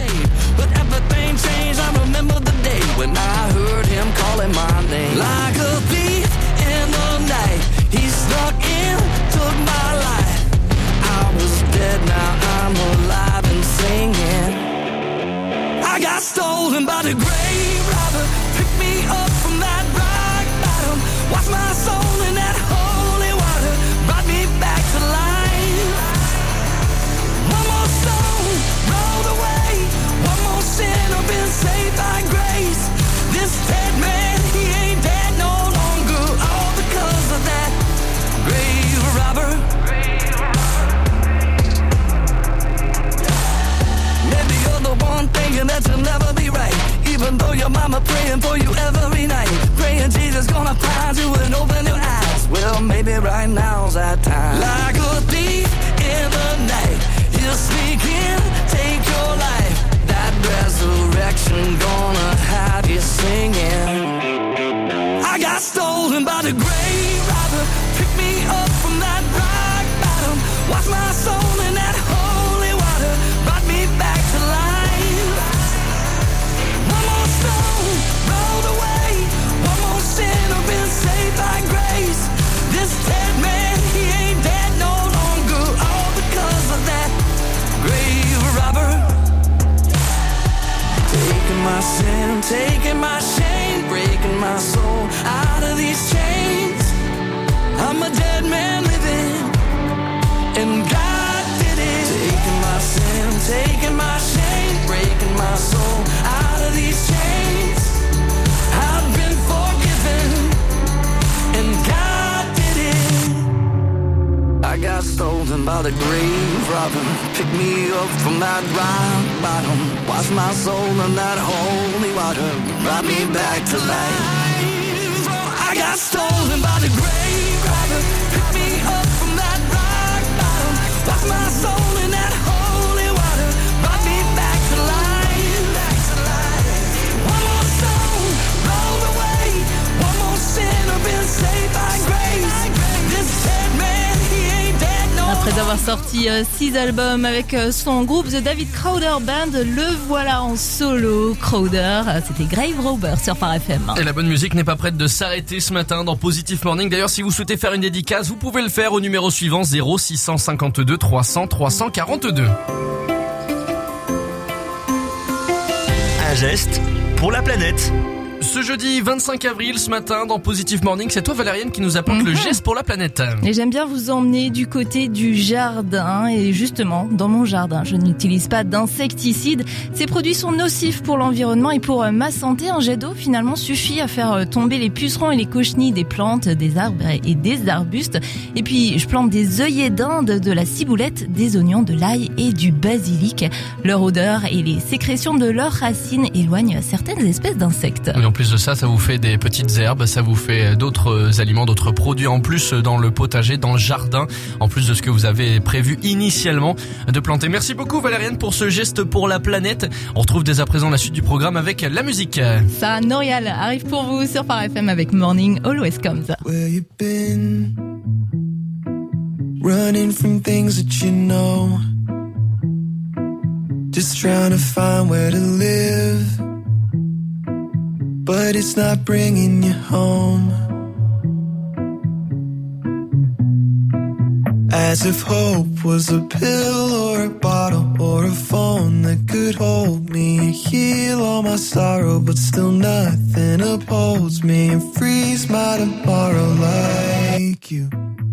Speaker 8: When I heard him calling my name, like a thief in the night, he snuck in, took my life. I was dead, now I'm alive and singing. I got stolen by the grave robber, picked me up from that rock bottom, washed my soul in that holy water, brought me back to life. One more stone rolled away, one more sinner been saved by grace. This dead man, he ain't dead no longer, all because of that grave robber. Maybe you're the one thinking that you'll never be right, even though your mama praying for you every night, praying Jesus gonna find you and open your eyes. Well, maybe right now's that time. Like a thief in the night, he'll sneak in, take your life. That resurrection gonna have you singing. I got stolen by the grave robber, picked me up from that rock bottom, washed my soul in that holy water, brought me back to life. One more stone rolled away, one more sinner been saved by grace. This dead man, he ain't dead no longer, all because of that grave robber. Taking my sin, taking my shame, breaking my soul out of these chains. I'm a dead man living, and God did it. Taking my sin, taking my shame, breaking my soul out of these chains. I've been forgiven, and God did it. I got stolen by the grave robber, picked me up from that rock bottom, washed my soul in that holy water, brought me back to life. I got stolen by the grave robber, picked me up from that rock bottom, washed my soul in that holy water, brought me back to life. One more stone rolled away, one more sinner been saved by grace. This dead man, he ain't dead no.
Speaker 17: Après avoir sorti euh, six albums avec euh, son groupe The David Crowder Band, le voilà en solo. Crowder, euh, c'était Grave Robber sur Phare F M.
Speaker 11: Et la bonne musique n'est pas prête de s'arrêter ce matin dans Positive Morning. D'ailleurs, si vous souhaitez faire une dédicace, vous pouvez le faire au numéro suivant zéro six cent cinquante-deux trois cents trois cent quarante-deux.
Speaker 6: Un geste pour la planète.
Speaker 11: Ce jeudi vingt-cinq avril, ce matin, dans Positive Morning, c'est toi Valériane qui nous apporte mm-hmm. le geste pour la planète.
Speaker 17: Et j'aime bien vous emmener du côté du jardin. Et justement, dans mon jardin, je n'utilise pas d'insecticides. Ces produits sont nocifs pour l'environnement et pour ma santé. Un jet d'eau, finalement, suffit à faire tomber les pucerons et les cochenilles des plantes, des arbres et des arbustes. Et puis, je plante des œillets d'Inde, de la ciboulette, des oignons, de l'ail et du basilic. Leur odeur et les sécrétions de leurs racines éloignent certaines espèces d'insectes.
Speaker 11: Et en plus de ça, ça vous fait des petites herbes, ça vous fait d'autres aliments, d'autres produits en plus dans le potager, dans le jardin, en plus de ce que vous avez prévu initialement de planter. Merci beaucoup Valériane pour ce geste pour la planète. On retrouve dès à présent la suite du programme avec la musique.
Speaker 17: Sarah Norial arrive pour vous sur Phare F M avec Morning Always Comes.
Speaker 13: Where you been? Running from things that you know. Just trying to find where to live. But it's not bringing you home. As if hope was a pill or a bottle or a phone that could hold me and heal all my sorrow, but still nothing upholds me and frees my tomorrow like you.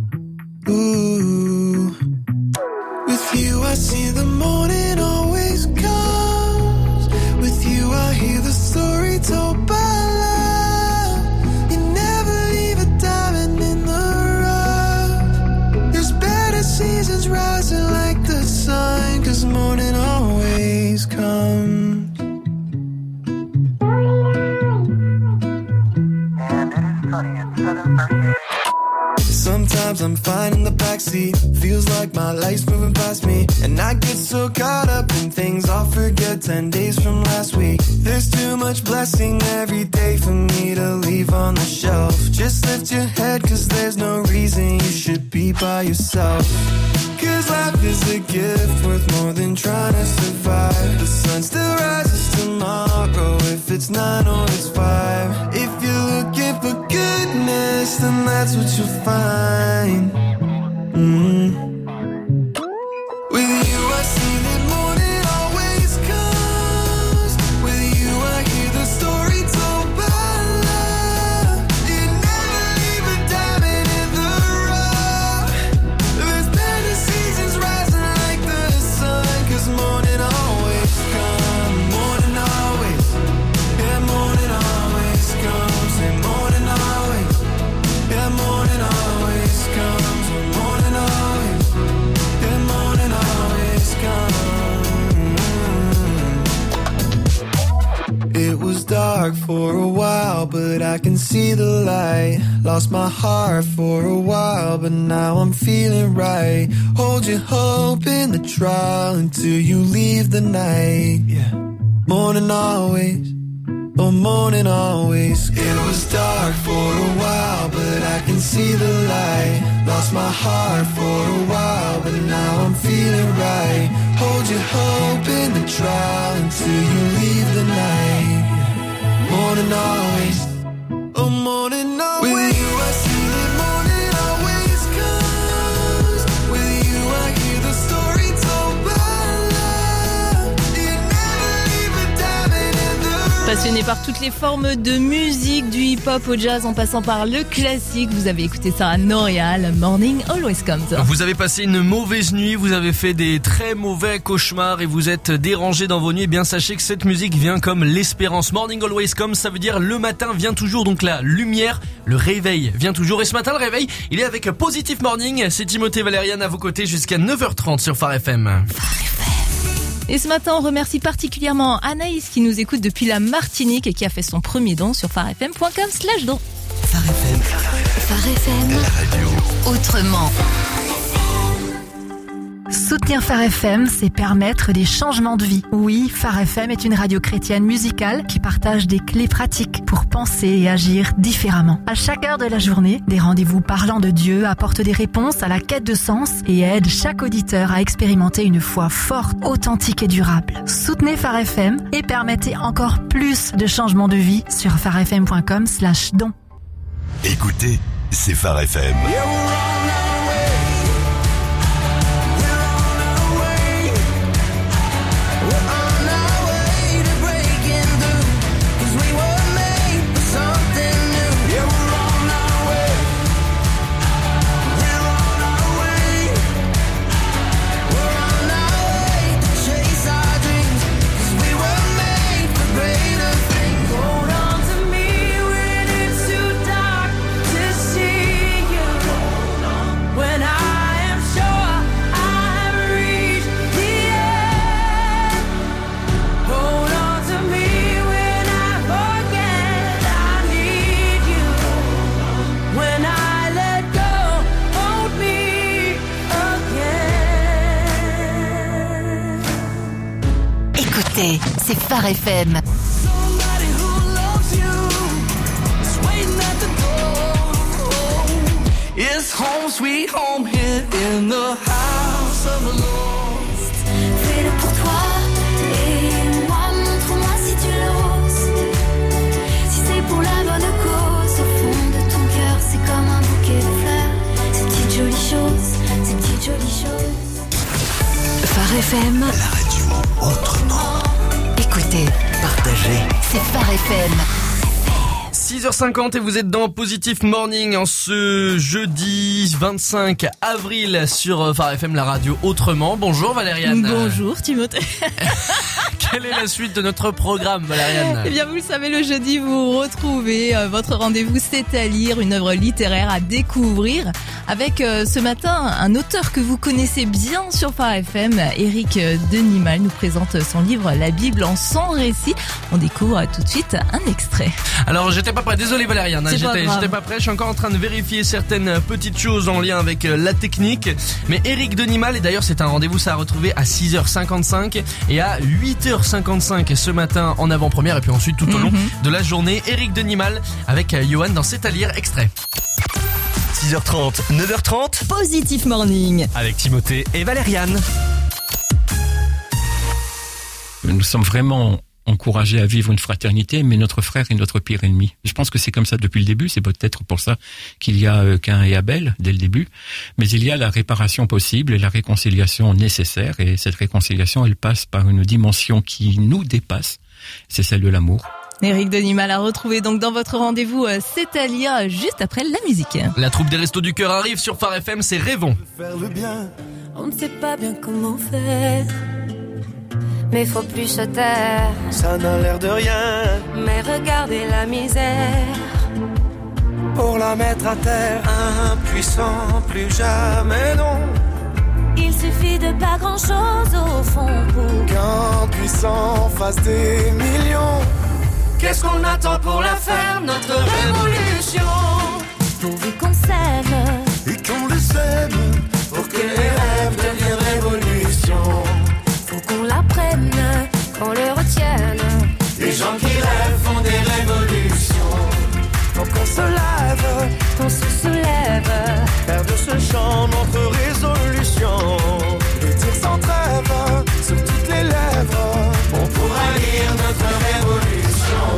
Speaker 13: Ooh. With you I see the morning always comes. With you I hear the story told by love. You never leave a diamond in the rough. There's better seasons rising like the sun, 'cause morning always comes. And it is sunny at seven thirty. Sometimes I'm fine in the backseat. Feels like my life's moving past me, and I get so caught up in things I'll forget ten days from last week. There's too much blessing every day for me to leave on the shelf. Just lift your head, 'cause there's no reason you should be by yourself. 'Cause life is a gift worth more than trying to survive. The sun still rises tomorrow, if it's nine or it's five. If you're looking for goodness, then that's what you'll find. Mm-hmm. With you I see that morning always comes. With you I hear the story told by love. You never leave a diamond in the rough. There's better seasons rising like the sun, 'cause morning always comes. Morning always, yeah, morning always comes. And morning always, yeah, morning always comes. Morning always, yeah, morning always comes. It was dark for a while, but I can see the light. Lost my heart for a while, but now I'm feeling right. Hold your hope in the trial until you leave the night. Yeah, morning always. Oh, morning always. It was dark for a while, but I can see the light. Lost my heart for a while, but now I'm feeling right. Hold your hope in the trial until you leave the night. Morning always. Oh, morning always. With you I see that morning always comes. With you I hear the story told by love. You never leave a diamond in the.
Speaker 17: Passionné par toutes les formes de musique, du hip-hop au jazz en passant par le classique, vous avez écouté Sarah Norial, Morning Always Comes.
Speaker 11: Vous avez passé une mauvaise nuit, vous avez fait des très mauvais cauchemars et vous êtes dérangé dans vos nuits. Eh bien sachez que cette musique vient comme l'espérance. Morning Always Comes, ça veut dire le matin vient toujours, donc la lumière, le réveil vient toujours. Et ce matin le réveil, il est avec Positive Morning. C'est Timothée Valériane à vos côtés jusqu'à neuf heures trente sur Phare F M.
Speaker 17: Phare F M. Et ce matin, on remercie particulièrement Anaïs qui nous écoute depuis la Martinique et qui a fait son premier don sur pharefm point com slash don.
Speaker 14: Phare F M. Phare F M. La radio. Autrement.
Speaker 4: Soutenir Phare F M, c'est permettre des changements de vie. Oui, Phare F M est une radio chrétienne musicale qui partage des clés pratiques pour penser et agir différemment. À chaque heure de la journée, des rendez-vous parlant de Dieu apportent des réponses à la quête de sens et aident chaque auditeur à expérimenter une foi forte, authentique et durable. Soutenez Phare F M et permettez encore plus de changements de vie sur pharefm point com slash don.
Speaker 10: Écoutez, c'est Phare F M.
Speaker 8: We're on our way to breaking through, 'cause we were made
Speaker 4: Écoutez, c'est Phare F M.
Speaker 8: Somebody who loves you is waiting at the door. It's home sweet home here in the house of the Lord.
Speaker 16: Fais-le pour toi et moi, montre-moi si tu l'oses. Si c'est pour la bonne cause, au fond de ton cœur, c'est comme un bouquet de fleurs. Ces petites jolies choses, ces petites jolies choses.
Speaker 4: Phare F M.
Speaker 10: La radio autrement.
Speaker 4: Écoutez,
Speaker 3: Partagez.
Speaker 4: c'est Phare F M.
Speaker 11: six heures cinquante et vous êtes dans Positive Morning en ce jeudi vingt-cinq avril sur Phare F M, la radio autrement. Bonjour Valériane.
Speaker 17: Bonjour Timothée.
Speaker 11: Quelle est la suite de notre programme, Valériane?
Speaker 17: Eh bien, vous le savez, le jeudi, vous retrouvez euh, votre rendez-vous C'est à lire, une œuvre littéraire à découvrir avec euh, ce matin un auteur que vous connaissez bien sur Phare F M. Éric Denimal nous présente son livre La Bible en cent récits. On découvre tout de suite un extrait.
Speaker 11: Alors, j'étais pas prêt, désolé Valériane, hein,
Speaker 17: C'est pas
Speaker 11: j'étais,
Speaker 17: grave.
Speaker 11: j'étais pas prêt, je suis encore en train de vérifier certaines petites choses en lien avec euh, la technique. Mais Éric Denimal, et d'ailleurs c'est un rendez-vous, ça à retrouver à six heures cinquante-cinq et à huit heures cinquante-cinq ce matin en avant-première, et puis ensuite tout au long
Speaker 17: Mhm.
Speaker 11: de la journée. Éric Denimal avec euh, Johan dans C'est à lire, extrait.
Speaker 6: six heures trente, neuf heures trente,
Speaker 17: Positive Morning.
Speaker 6: avec Timothée et Valériane.
Speaker 20: Nous sommes vraiment encouragés à vivre une fraternité, mais notre frère est notre pire ennemi. Je pense que c'est comme ça depuis le début, c'est peut-être pour ça qu'il y a euh, Caïn et Abel dès le début, mais il y a la réparation possible et la réconciliation nécessaire, et cette réconciliation, elle passe par une dimension qui nous dépasse, c'est celle de l'amour.
Speaker 17: Éric Denimal a retrouvé donc dans votre rendez-vous euh, C'est à lire juste après la musique.
Speaker 11: La troupe des Restos du Cœur arrive sur Phare F M, c'est Rêvons.
Speaker 8: Faire le bien.
Speaker 5: On ne sait pas bien comment faire, mais faut plus se taire.
Speaker 6: Ça n'a l'air de rien.
Speaker 5: Mais regardez la misère.
Speaker 6: Pour la mettre à terre, impuissant, plus jamais non.
Speaker 5: Il suffit de pas grand chose au fond pour
Speaker 6: Qu'un puissant fasse des millions. Qu'est-ce qu'on attend pour la faire, notre révolution?
Speaker 5: pourvu qu'on s'aime.
Speaker 6: Et qu'on le sème, pour que les rêves deviennent révolution.
Speaker 5: Faut qu'on l'apprenne, qu'on le retienne.
Speaker 6: Les gens qui rêvent font des révolutions. Faut qu'on se lève,
Speaker 5: qu'on se soulève.
Speaker 6: faire de ce chant notre résolution. Le dire sans trêve, sur toutes les lèvres. On pourra lire notre révolution.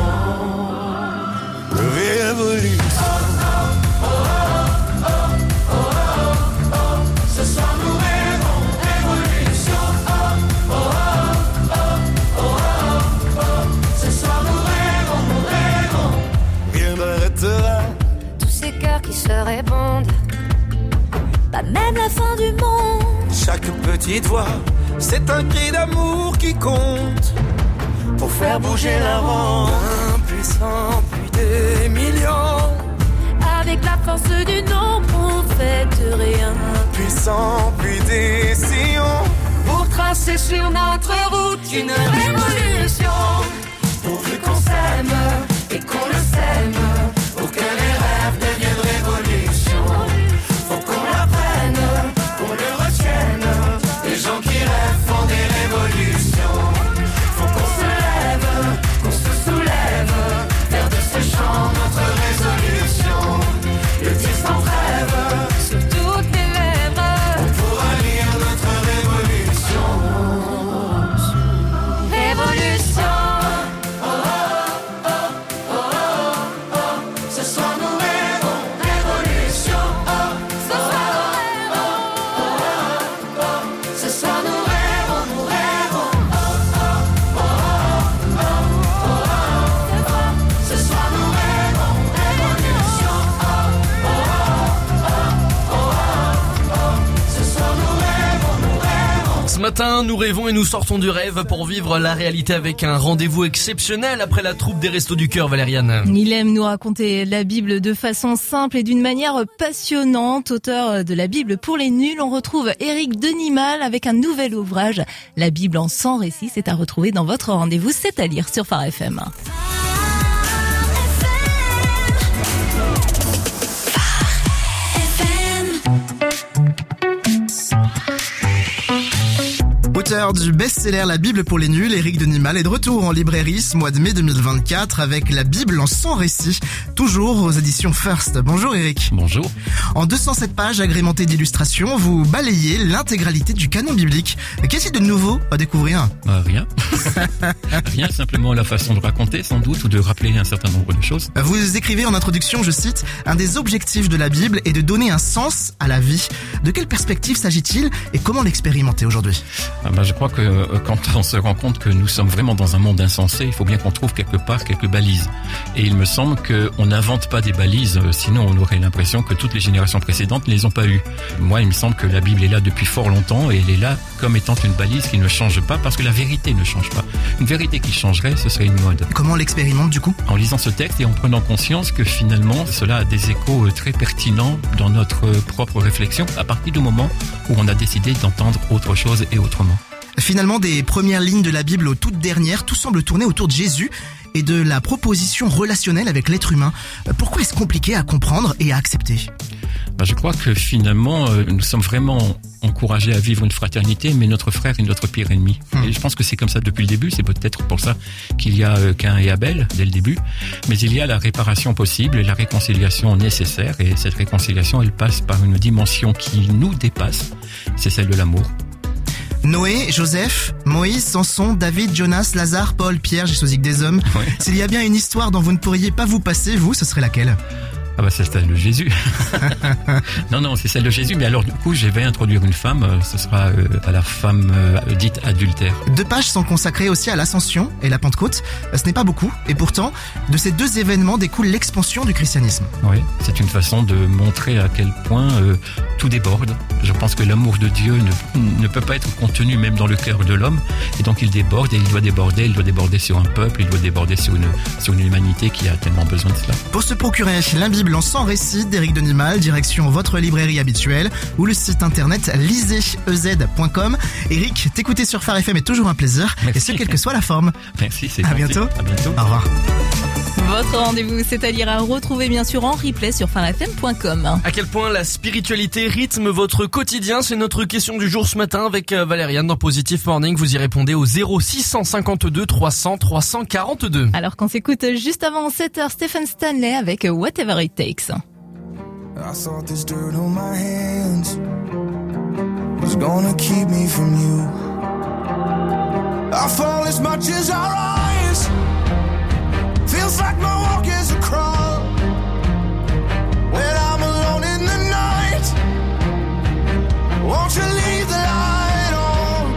Speaker 6: Révolution. Ce soir nous rêvons révolution. Oh, oh, oh, oh, oh, oh. Ce soir nous rêvons, nous rêvons. Rien n'arrêtera
Speaker 5: Tous ces cœurs qui se répondent, pas même la fin du monde.
Speaker 6: chaque petite voix, c'est un cri d'amour qui compte. Pour faire bouger la ronde, impuissant, puis des millions.
Speaker 5: Avec la force du nombre, on fait de rien.
Speaker 6: Puissant, puis des sillons. Pour tracer sur notre route une révolution. Pourvu qu'on s'aime et qu'on le sème. Pour que les rêves deviennent révolution. Faut qu'on l'apprenne, qu'on le retienne. Les gens qui rêvent font des révolutions. Faut qu'on se lève, qu'on se soulève. Faire de ce chant notre résolution. Le dire sans trêve,
Speaker 5: Sur toutes les lèvres,
Speaker 6: on pourra lire notre révolution.
Speaker 5: révolution.
Speaker 6: Oh, oh, oh, oh, oh. Ce soir nous rêvons révolution. Oh,
Speaker 5: Ce soir,
Speaker 6: oh, oh, oh. Ce soir nous rêvons, nous rêvons. Oh, oh, oh, oh, oh, oh. Ce soir nous rêvons révolution. Oh, oh, oh, oh, oh, oh. Ce soir nous rêvons, nous rêvons.
Speaker 11: Ce matin, nous rêvons et nous sortons du rêve pour vivre la réalité avec un rendez-vous exceptionnel après la troupe des Restos du Cœur, Valériane.
Speaker 17: Il aime nous raconter la Bible de façon simple et d'une manière passionnante. Auteur de la Bible pour les nuls, on retrouve Éric Denimal avec un nouvel ouvrage, La Bible en cent récits. C'est à retrouver dans votre rendez-vous C'est à lire sur Phare F M.
Speaker 21: L'auteur du best-seller La Bible pour les nuls, Éric Denimal, est de retour en librairie ce mois de mai deux mille vingt-quatre avec La Bible en cent récits, toujours aux éditions First. Bonjour Éric.
Speaker 20: Bonjour.
Speaker 21: En deux cent sept pages agrémentées d'illustrations, vous balayez l'intégralité du canon biblique. Qu'est-il de nouveau à découvrir ?
Speaker 20: euh, Rien. Rien, simplement la façon de raconter sans doute ou de rappeler un certain nombre de choses.
Speaker 21: Vous écrivez en introduction, je cite, « Un des objectifs de la Bible est de donner un sens à la vie ». De quelle perspective s'agit-il et comment l'expérimenter aujourd'hui ?
Speaker 20: Ah ben, je crois que euh, quand on se rend compte que nous sommes vraiment dans un monde insensé, il faut bien qu'on trouve quelque part quelques balises. Et il me semble qu'on n'invente pas des balises, euh, sinon on aurait l'impression que toutes les générations précédentes ne les ont pas eues. Moi, il me semble que la Bible est là depuis fort longtemps et elle est là comme étant une balise qui ne change pas parce que la vérité ne change pas. Une vérité qui changerait, ce serait une mode.
Speaker 21: Comment on l'expérimente du coup ?
Speaker 20: En lisant ce texte et en prenant conscience que finalement, cela a des échos très pertinents dans notre propre réflexion à partir du moment où on a décidé d'entendre autre chose et autrement.
Speaker 21: Finalement, des premières lignes de la Bible aux toutes dernières, tout semble tourner autour de Jésus et de la proposition relationnelle avec l'être humain. Pourquoi est-ce compliqué à comprendre et à accepter ?
Speaker 20: Ben, je crois que finalement, euh, nous sommes vraiment encouragés à vivre une fraternité, mais notre frère est notre pire ennemi. Mmh. Et je pense que c'est comme ça depuis le début. C'est peut-être pour ça qu'il y a euh, Caïn et Abel dès le début. Mais il y a la réparation possible et la réconciliation nécessaire. Et cette réconciliation, elle passe par une dimension qui nous dépasse. C'est celle de l'amour.
Speaker 21: Noé, Joseph, Moïse, Samson, David, Jonas, Lazare, Paul, Pierre, j'ai choisi que des hommes.
Speaker 20: Ouais.
Speaker 21: S'il y a bien une histoire dont vous ne pourriez pas vous passer, vous, ce serait laquelle ?
Speaker 20: Ah bah c'est celle de Jésus. non, non, c'est celle de Jésus. Mais alors du coup, je vais introduire une femme. Ce sera euh, la femme euh, dite adultère.
Speaker 21: Deux pages sont consacrées aussi à l'Ascension et la Pentecôte. Ce n'est pas beaucoup. Et pourtant, de ces deux événements découle l'expansion du christianisme.
Speaker 20: Oui, c'est une façon de montrer à quel point euh, tout déborde. Je pense que l'amour de Dieu ne, ne peut pas être contenu même dans le cœur de l'homme. Et donc il déborde et il doit déborder. Il doit déborder sur un peuple. Il doit déborder sur une, sur une humanité qui a tellement besoin de cela.
Speaker 21: Pour se procurer la Bible en cent récits d'Éric Denimal, direction votre librairie habituelle ou le site internet lisez e z point com. Éric, t'écouter sur Phare F M est toujours un plaisir.
Speaker 20: Merci.
Speaker 21: Et ce, quelle que soit la forme.
Speaker 20: Merci, c'est
Speaker 21: À
Speaker 20: gentil.
Speaker 21: bientôt.
Speaker 20: À bientôt.
Speaker 21: Au revoir.
Speaker 17: Votre rendez-vous, c'est-à-dire à retrouver bien sûr en replay sur phare f m point com.
Speaker 11: À quel point la spiritualité rythme votre quotidien, c'est notre question du jour ce matin avec Valériane dans Positive Morning. Vous y répondez au zéro six cent cinquante-deux trois cents trois cent quarante-deux.
Speaker 17: Alors qu'on s'écoute juste avant sept heures, Stephen Stanley avec Whatever It Takes.
Speaker 13: I thought this dirt on my hands was gonna keep me from you. I fall as much as I rise. Feels like my walk is a crawl. When I'm alone in the night, won't you leave the light on?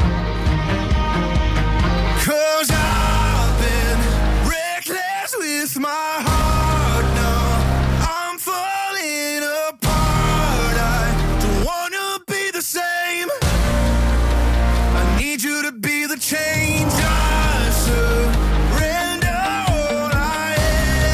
Speaker 13: 'Cause I've been reckless with my heart now. I'm falling apart. I don't wanna be the same. I need you to be the change. I surrender all I am.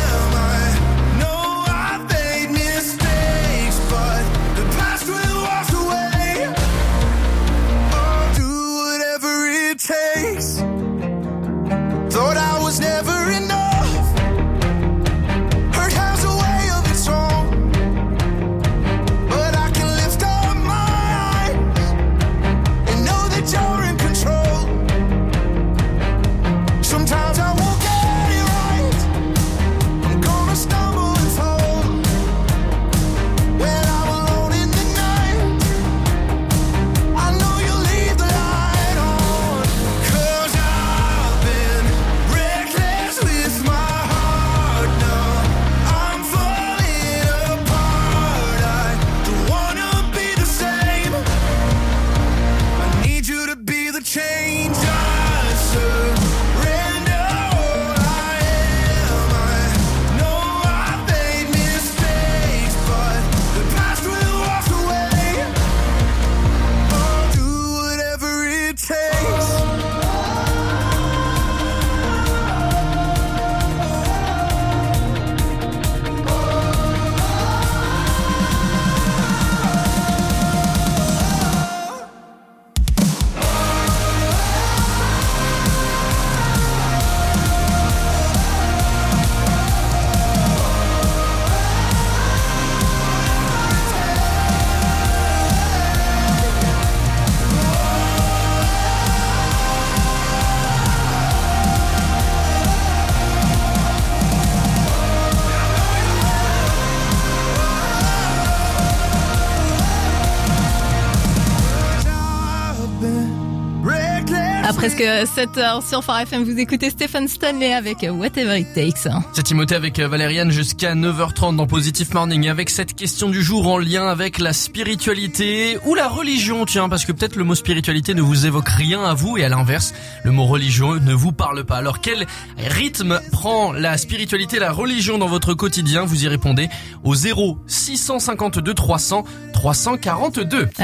Speaker 17: Presque sept heures sur Phare F M, vous écoutez Stephen Stanley avec Whatever It Takes.
Speaker 11: C'est Timothée avec Valériane jusqu'à neuf heures trente dans Positive Morning avec cette question du jour en lien avec la spiritualité ou la religion, tiens, parce que peut-être le mot spiritualité ne vous évoque rien à vous et à l'inverse, le mot religion ne vous parle pas. Alors quel rythme prend la spiritualité, la religion dans votre quotidien? Vous y répondez au zéro six cent cinquante-deux trois cents trois cent quarante-deux.